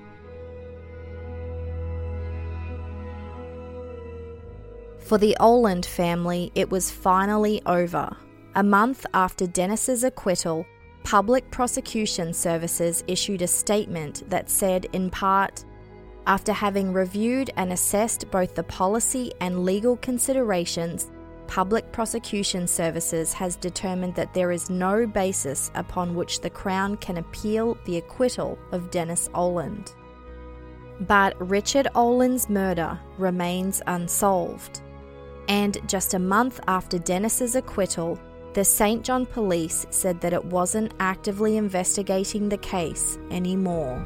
For the Oland family, it was finally over. A month after Dennis's acquittal, Public Prosecution Services issued a statement that said, in part, "After having reviewed and assessed both the policy and legal considerations, Public Prosecution Services has determined that there is no basis upon which the Crown can appeal the acquittal of Dennis Oland." But Richard Oland's murder remains unsolved. And just a month after Dennis's acquittal, the St. John Police said that it wasn't actively investigating the case anymore.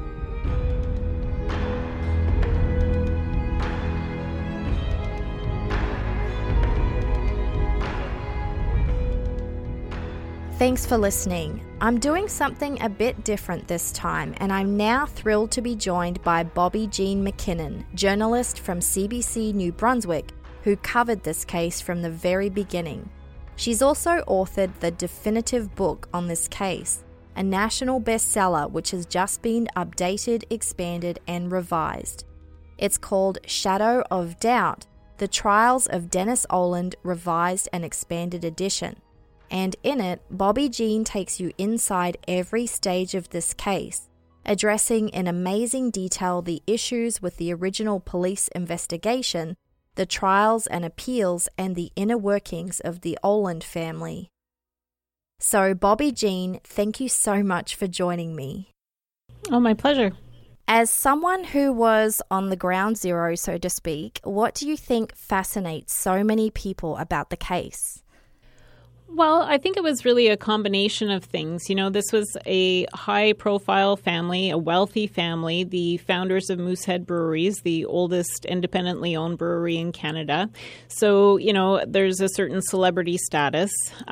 Thanks for listening. I'm doing something a bit different this time, and I'm now thrilled to be joined by Bobby Jean McKinnon, journalist from CBC New Brunswick, who covered this case from the very beginning. She's also authored the definitive book on this case, a national bestseller which has just been updated, expanded, and revised. It's called Shadow of Doubt, The Trials of Dennis Oland Revised and Expanded Edition. And in it, Bobby Jean takes you inside every stage of this case, addressing in amazing detail the issues with the original police investigation, the trials and appeals, and the inner workings of the Oland family. So, Bobby Jean, thank you so much for joining me. Oh, my pleasure. As someone who was on the ground zero, so to speak, what do you think fascinates so many people about the case? Well, I think it was really a combination of things. You know, this was a high-profile family, a wealthy family, the founders of Moosehead Breweries, the oldest independently owned brewery in Canada. So, you know, there's a certain celebrity status.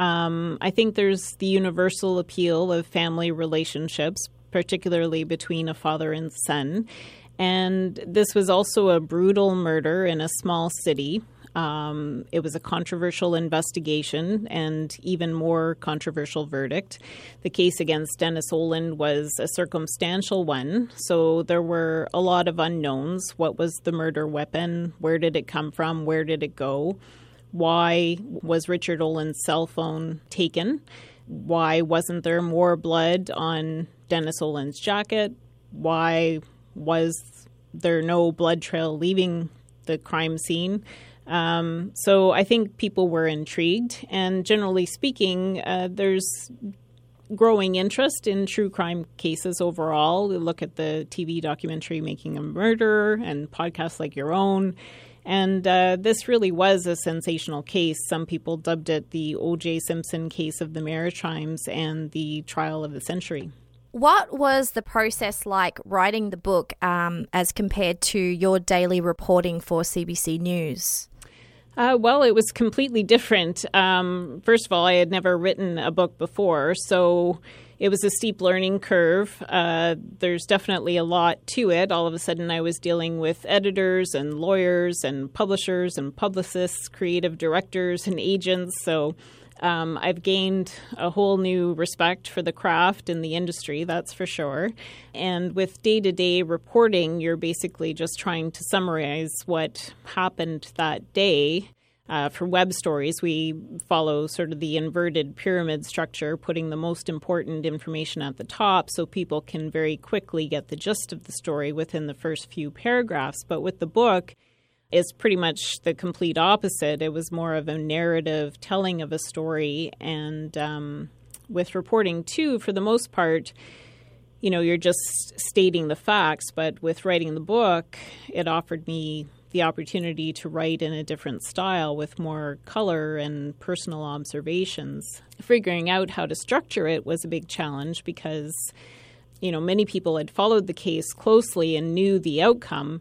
I think there's the universal appeal of family relationships, particularly between a father and son. And this was also a brutal murder in a small city. It was a controversial investigation and even more controversial verdict. The case against Dennis Oland was a circumstantial one, so there were a lot of unknowns. What was the murder weapon? Where did it come from? Where did it go? Why was Richard Oland's cell phone taken? Why wasn't there more blood on Dennis Oland's jacket? Why was there no blood trail leaving the crime scene? So I think people were intrigued, and generally speaking, there's growing interest in true crime cases overall. We look at the TV documentary Making a Murderer and podcasts like your own, and this really was a sensational case. Some people dubbed it the O.J. Simpson case of the Maritimes and the trial of the century. What was the process like writing the book as compared to your daily reporting for CBC News? Well, it was completely different. First of all, I had never written a book before, so it was a steep learning curve. There's definitely a lot to it. All of a sudden, I was dealing with editors and lawyers and publishers and publicists, creative directors and agents. So I've gained a whole new respect for the craft and the industry, that's for sure. And with day-to-day reporting, you're basically just trying to summarize what happened that day. For web stories, we follow sort of the inverted pyramid structure, putting the most important information at the top so people can very quickly get the gist of the story within the first few paragraphs. But with the book, it's pretty much the complete opposite. It was more of a narrative telling of a story. And with reporting, too, for the most part, you know, you're just stating the facts. But with writing the book, it offered me the opportunity to write in a different style with more color and personal observations. Figuring out how to structure it was a big challenge because, you know, many people had followed the case closely and knew the outcome.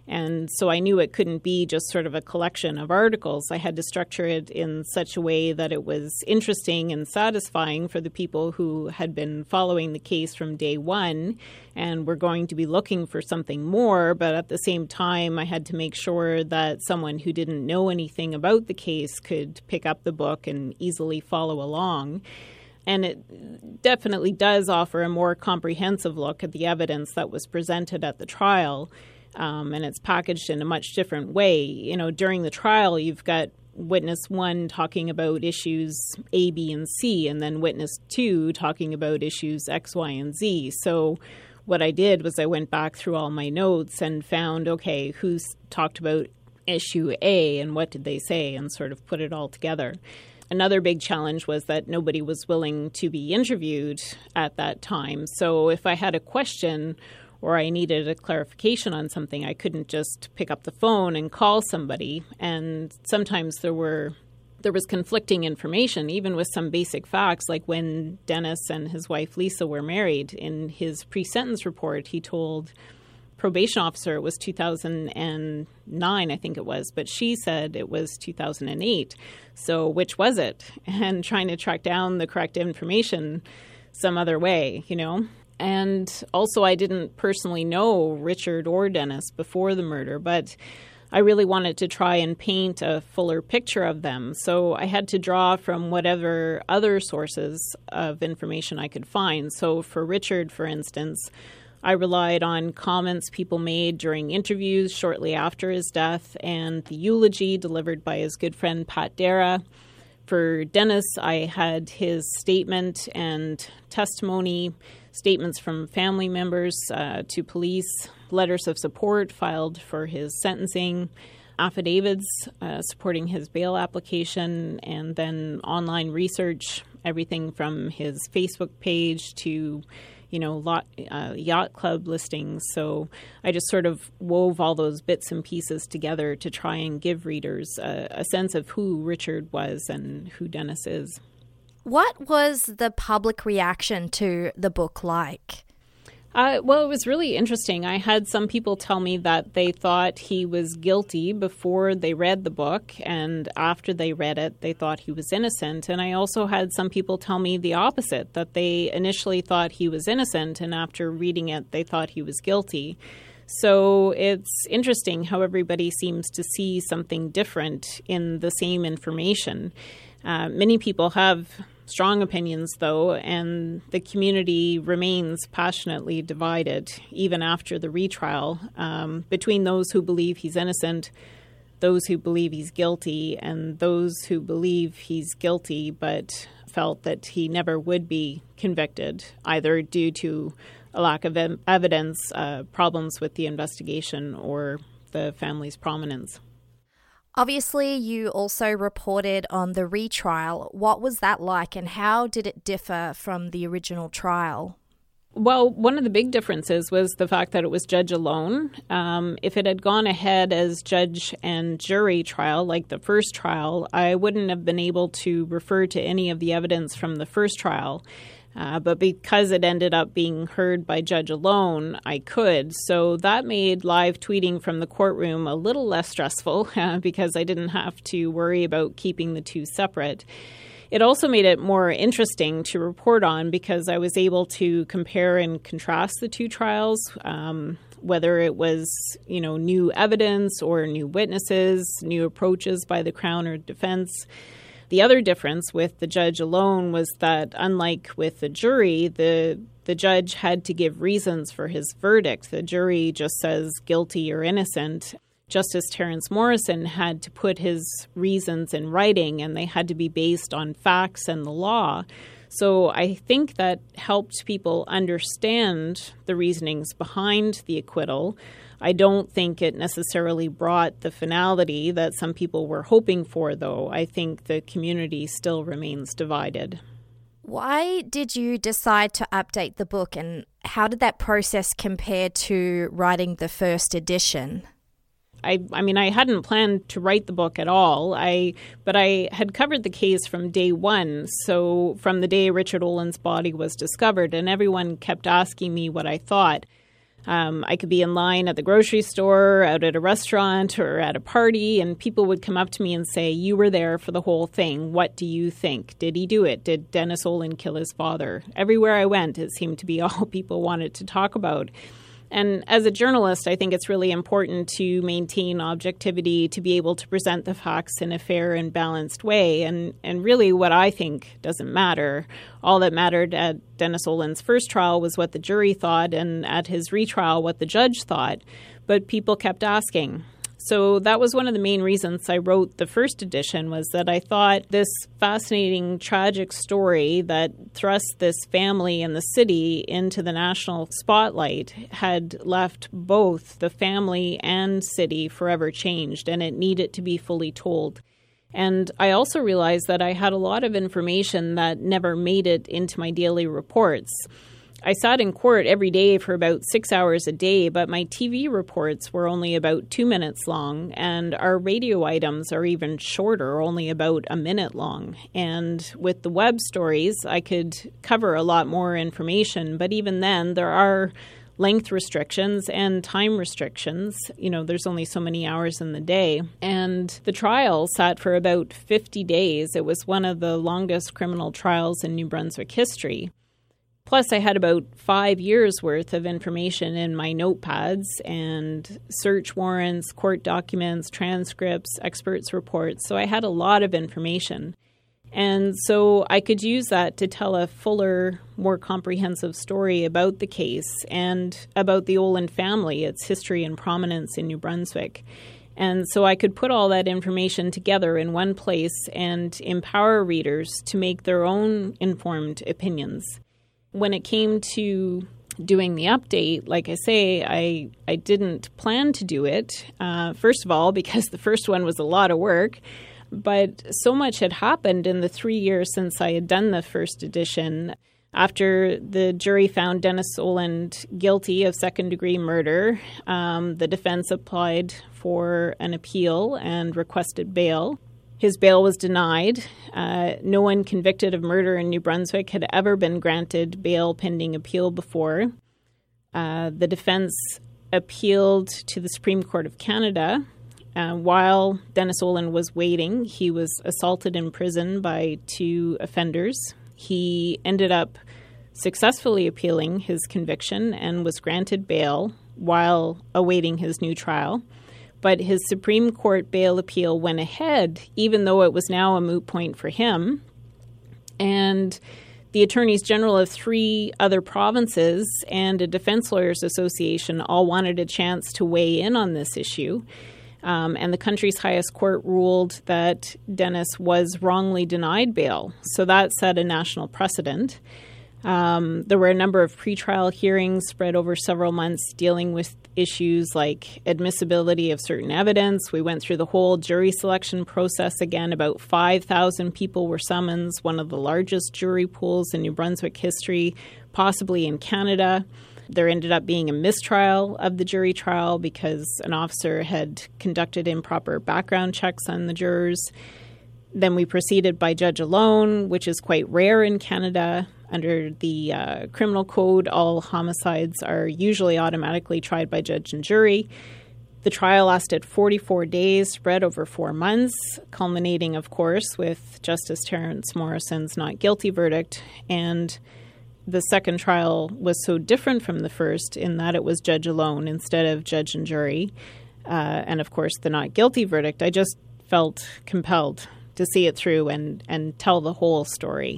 And so I knew it couldn't be just sort of a collection of articles. I had to structure it in such a way that it was interesting and satisfying for the people who had been following the case from day one and were going to be looking for something more. But at the same time, I had to make sure that someone who didn't know anything about the case could pick up the book and easily follow along. And it definitely does offer a more comprehensive look at the evidence that was presented at the trial. And it's packaged in a much different way. You know, during the trial, you've got witness 1 talking about issues A, B, and C, and then witness 2 talking about issues X, Y, and Z. So what I did was I went back through all my notes and found, okay, who's talked about issue A and what did they say, and sort of put it all together. Another big challenge was that nobody was willing to be interviewed at that time. So if I had a question or I needed a clarification on something, I couldn't just pick up the phone and call somebody. And sometimes there was conflicting information, even with some basic facts, like when Dennis and his wife Lisa were married. In his pre-sentence report, he told probation officer it was 2009, I think it was, but she said it was 2008. So which was it? And trying to track down the correct information some other way, you know? And also, I didn't personally know Richard or Dennis before the murder, but I really wanted to try and paint a fuller picture of them. So I had to draw from whatever other sources of information I could find. So for Richard, for instance, I relied on comments people made during interviews shortly after his death and the eulogy delivered by his good friend Pat Dara. For Dennis, I had his statement and testimony, statements from family members to police, letters of support filed for his sentencing, affidavits supporting his bail application, and then online research, everything from his Facebook page to yacht club listings. So I just sort of wove all those bits and pieces together to try and give readers a sense of who Richard was and who Dennis is. What was the public reaction to the book like? Well, it was really interesting. I had some people tell me that they thought he was guilty before they read the book, and after they read it, they thought he was innocent. And I also had some people tell me the opposite, that they initially thought he was innocent, and after reading it, they thought he was guilty. So it's interesting how everybody seems to see something different in the same information. Many people have strong opinions, though, and the community remains passionately divided, even after the retrial, between those who believe he's innocent, those who believe he's guilty, and those who believe he's guilty but felt that he never would be convicted, either due to a lack of evidence, problems with the investigation, or the family's prominence. Obviously, you also reported on the retrial. What was that like, and how did it differ from the original trial? Well, one of the big differences was the fact that it was judge alone. If it had gone ahead as judge and jury trial, like the first trial, I wouldn't have been able to refer to any of the evidence from the first trial. But because it ended up being heard by judge alone, I could. So that made live tweeting from the courtroom a little less stressful because I didn't have to worry about keeping the two separate. It also made it more interesting to report on because I was able to compare and contrast the two trials, whether it was, new evidence or new witnesses, new approaches by the Crown or defense. The other difference with the judge alone was that, unlike with the jury, the judge had to give reasons for his verdict. The jury just says guilty or innocent. Justice Terrence Morrison had to put his reasons in writing, and they had to be based on facts and the law. So I think that helped people understand the reasonings behind the acquittal. I don't think it necessarily brought the finality that some people were hoping for, though. I think the community still remains divided. Why did you decide to update the book, and how did that process compare to writing the first edition? I hadn't planned to write the book at all, but I had covered the case from day one, so from the day Richard Olin's body was discovered, and everyone kept asking me what I thought. I could be in line at the grocery store, out at a restaurant, or at a party, and people would come up to me and say, "You were there for the whole thing. What do you think? Did he do it? Did Dennis Olin kill his father?" Everywhere I went, it seemed to be all people wanted to talk about. And as a journalist, I think it's really important to maintain objectivity, to be able to present the facts in a fair and balanced way. And really what I think doesn't matter. All that mattered at Dennis Olin's first trial was what the jury thought, and at his retrial, what the judge thought. But people kept asking. So that was one of the main reasons I wrote the first edition, was that I thought this fascinating, tragic story that thrust this family and the city into the national spotlight had left both the family and city forever changed, and it needed to be fully told. And I also realized that I had a lot of information that never made it into my daily reports. I sat in court every day for about 6 hours a day, but my TV reports were only about 2 minutes long, and our radio items are even shorter, only about a minute long. And with the web stories, I could cover a lot more information, but even then, there are length restrictions and time restrictions. You know, there's only so many hours in the day. And the trial sat for about 50 days. It was one of the longest criminal trials in New Brunswick history. Plus, I had about 5 years' worth of information in my notepads and search warrants, court documents, transcripts, experts' reports. So I had a lot of information. And so I could use that to tell a fuller, more comprehensive story about the case and about the Olin family, its history and prominence in New Brunswick. And so I could put all that information together in one place and empower readers to make their own informed opinions. When it came to doing the update, like I say, I didn't plan to do it, first of all, because the first one was a lot of work. But so much had happened in the 3 years since I had done the first edition. After the jury found Dennis Olin guilty of second-degree murder, the defense applied for an appeal and requested bail. His bail was denied. No one convicted of murder in New Brunswick had ever been granted bail pending appeal before. The defense appealed to the Supreme Court of Canada. While Dennis Olin was waiting, he was assaulted in prison by 2 offenders. He ended up successfully appealing his conviction and was granted bail while awaiting his new trial. But his Supreme Court bail appeal went ahead, even though it was now a moot point for him. And the attorneys general of 3 other provinces and a defense lawyers association all wanted a chance to weigh in on this issue. And the country's highest court ruled that Dennis was wrongly denied bail. So that set a national precedent. There were a number of pretrial hearings spread over several months dealing with issues like admissibility of certain evidence. We went through the whole jury selection process again. About 5,000 people were summoned, one of the largest jury pools in New Brunswick history, possibly in Canada. There ended up being a mistrial of the jury trial because an officer had conducted improper background checks on the jurors. Then we proceeded by judge alone, which is quite rare in Canada. Under the criminal code, all homicides are usually automatically tried by judge and jury. The trial lasted 44 days, spread over 4 months, culminating, of course, with Justice Terence Morrison's not guilty verdict. And the second trial was so different from the first in that it was judge alone instead of judge and jury. And, of course, the not guilty verdict, I just felt compelled to see it through and tell the whole story.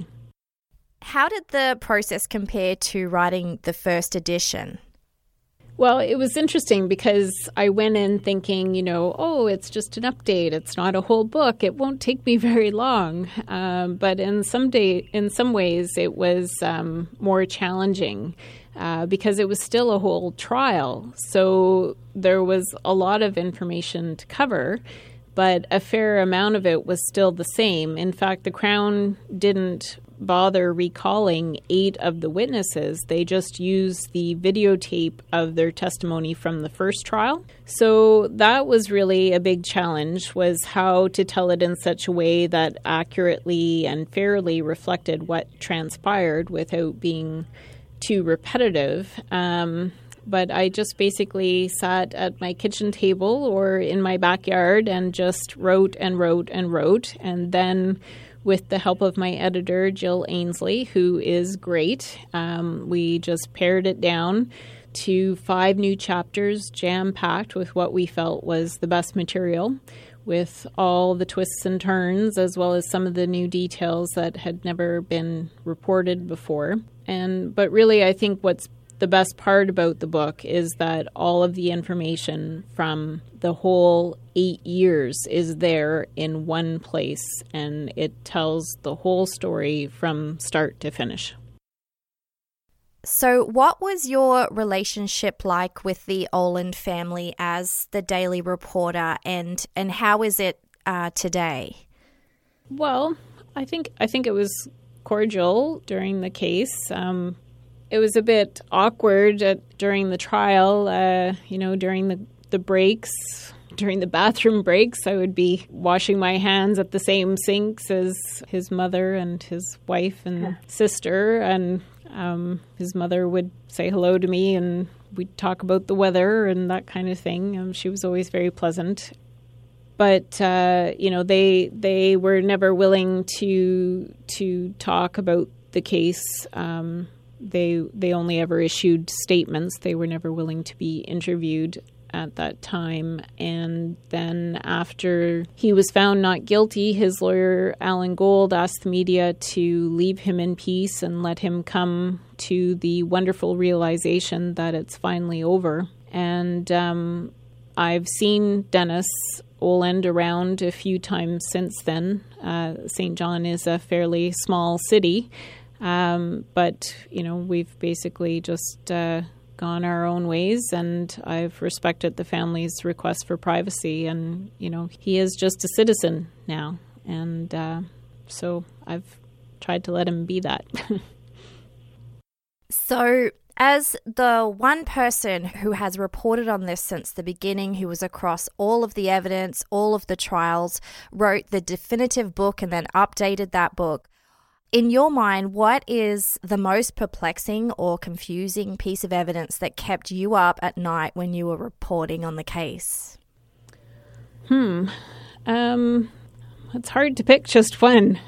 How did the process compare to writing the first edition? Well, it was interesting because I went in thinking, it's just an update. It's not a whole book. It won't take me very long. But in some ways, it was more challenging because it was still a whole trial. So there was a lot of information to cover, but a fair amount of it was still the same. In fact, the Crown didn't bother recalling 8 of the witnesses. They just used the videotape of their testimony from the first trial. So that was really a big challenge, was how to tell it in such a way that accurately and fairly reflected what transpired without being too repetitive. But I just basically sat at my kitchen table or in my backyard and just wrote and wrote and wrote. And then with the help of my editor, Jill Ainsley, who is great, we just pared it down to 5 new chapters, jam-packed with what we felt was the best material, with all the twists and turns, as well as some of the new details that had never been reported before. But really, I think what's the best part about the book is that all of the information from the whole 8 years is there in one place, and it tells the whole story from start to finish. So what was your relationship like with the Oland family as the Daily Reporter, and how is it today? Well, I think it was cordial during the case. It was a bit awkward during the trial, during the breaks, during the bathroom breaks. I would be washing my hands at the same sinks as his mother and his wife and sister, and his mother would say hello to me, and we'd talk about the weather and that kind of thing. She was always very pleasant. But, they were never willing to talk about the case. They only ever issued statements. They were never willing to be interviewed at that time. And then after he was found not guilty, his lawyer, Alan Gold, asked the media to leave him in peace and let him come to the wonderful realization that it's finally over. And I've seen Dennis Oland around a few times since then. St. John is a fairly small city. But, we've basically just gone our own ways, and I've respected the family's request for privacy. And, he is just a citizen now. And so I've tried to let him be that. So as the one person who has reported on this since the beginning, who was across all of the evidence, all of the trials, wrote the definitive book and then updated that book, in your mind, what is the most perplexing or confusing piece of evidence that kept you up at night when you were reporting on the case? It's hard to pick just one.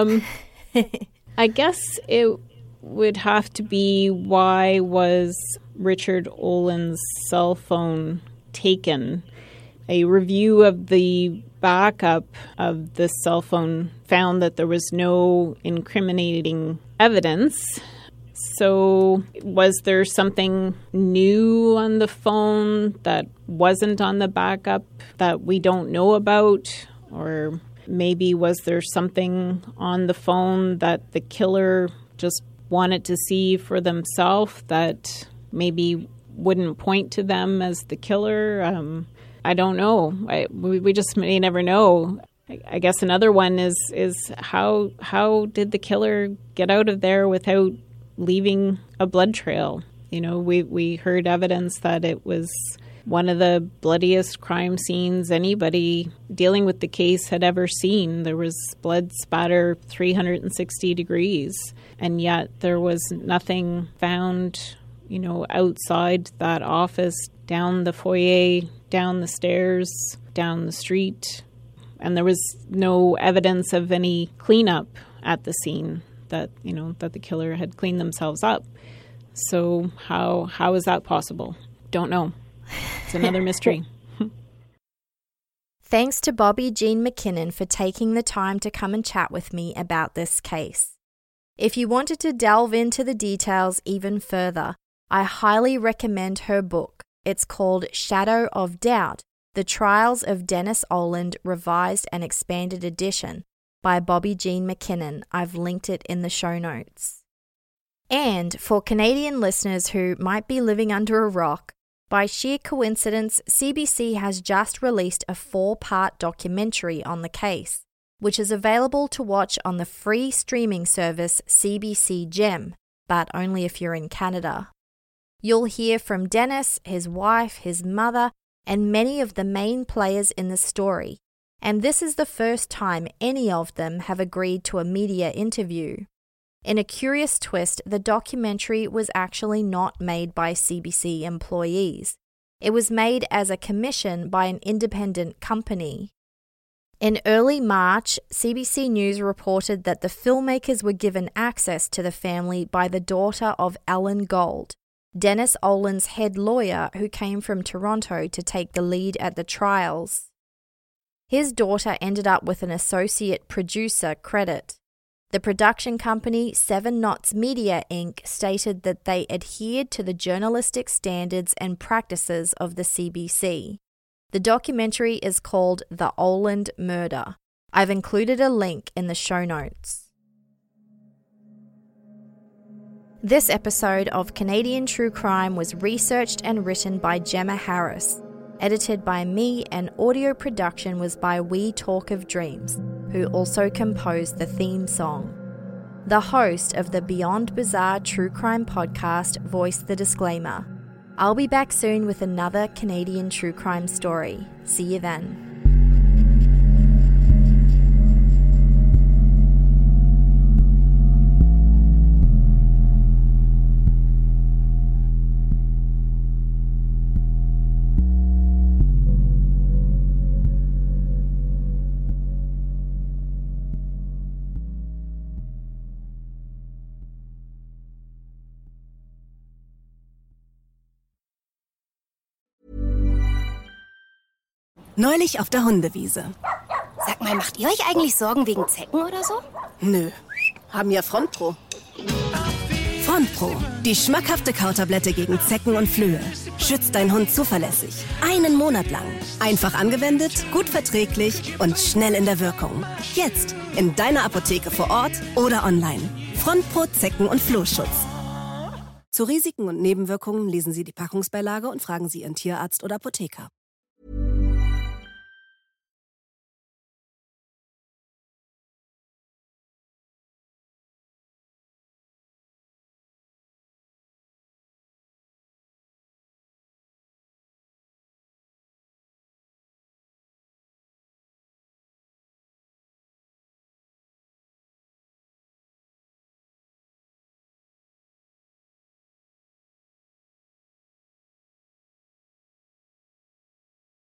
I guess it would have to be, why was Richard Oland's cell phone taken? A review of the backup of the cell phone found that there was no incriminating evidence. So was there something new on the phone that wasn't on the backup that we don't know about? Or maybe was there something on the phone that the killer just wanted to see for themselves that maybe wouldn't point to them as the killer? I don't know. We just may never know. I guess another one is how did the killer get out of there without leaving a blood trail? We heard evidence that it was one of the bloodiest crime scenes anybody dealing with the case had ever seen. There was blood spatter 360 degrees, and yet there was nothing found, outside that office, down the foyer, down the stairs, down the street. And there was no evidence of any cleanup at the scene that the killer had cleaned themselves up. So how is that possible? Don't know. It's another mystery. Thanks to Bobby Jean McKinnon for taking the time to come and chat with me about this case. If you wanted to delve into the details even further, I highly recommend her book. It's called Shadow of Doubt, The Trials of Dennis Oland, Revised and Expanded Edition by Bobby Jean McKinnon. I've linked it in the show notes. And for Canadian listeners who might be living under a rock, by sheer coincidence, CBC has just released a 4-part documentary on the case, which is available to watch on the free streaming service CBC Gem, but only if you're in Canada. You'll hear from Dennis, his wife, his mother, and many of the main players in the story, and this is the first time any of them have agreed to a media interview. In a curious twist, the documentary was actually not made by CBC employees. It was made as a commission by an independent company. In early March, CBC News reported that the filmmakers were given access to the family by the daughter of Alan Gold, Dennis Olin's head lawyer who came from Toronto to take the lead at the trials. His daughter ended up with an associate producer credit. The production company 7 Knots Media Inc. stated that they adhered to the journalistic standards and practices of the CBC. The documentary is called The Oland Murder. I've included a link in the show notes. This episode of Canadian True Crime was researched and written by Gemma Harris, edited by me, and audio production was by We Talk of Dreams, who also composed the theme song. The host of the Beyond Bizarre True Crime podcast voiced the disclaimer. I'll be back soon with another Canadian true crime story. See you then. Neulich auf der Hundewiese. Sag mal, macht ihr euch eigentlich Sorgen wegen Zecken oder so? Nö, haben ja Frontpro. Frontpro, die schmackhafte Kautablette gegen Zecken und Flöhe. Schützt deinen Hund zuverlässig. Einen Monat lang. Einfach angewendet, gut verträglich und schnell in der Wirkung. Jetzt in deiner Apotheke vor Ort oder online. Frontpro Zecken- und Flohschutz. Zu Risiken und Nebenwirkungen lesen Sie die Packungsbeilage und fragen Sie Ihren Tierarzt oder Apotheker.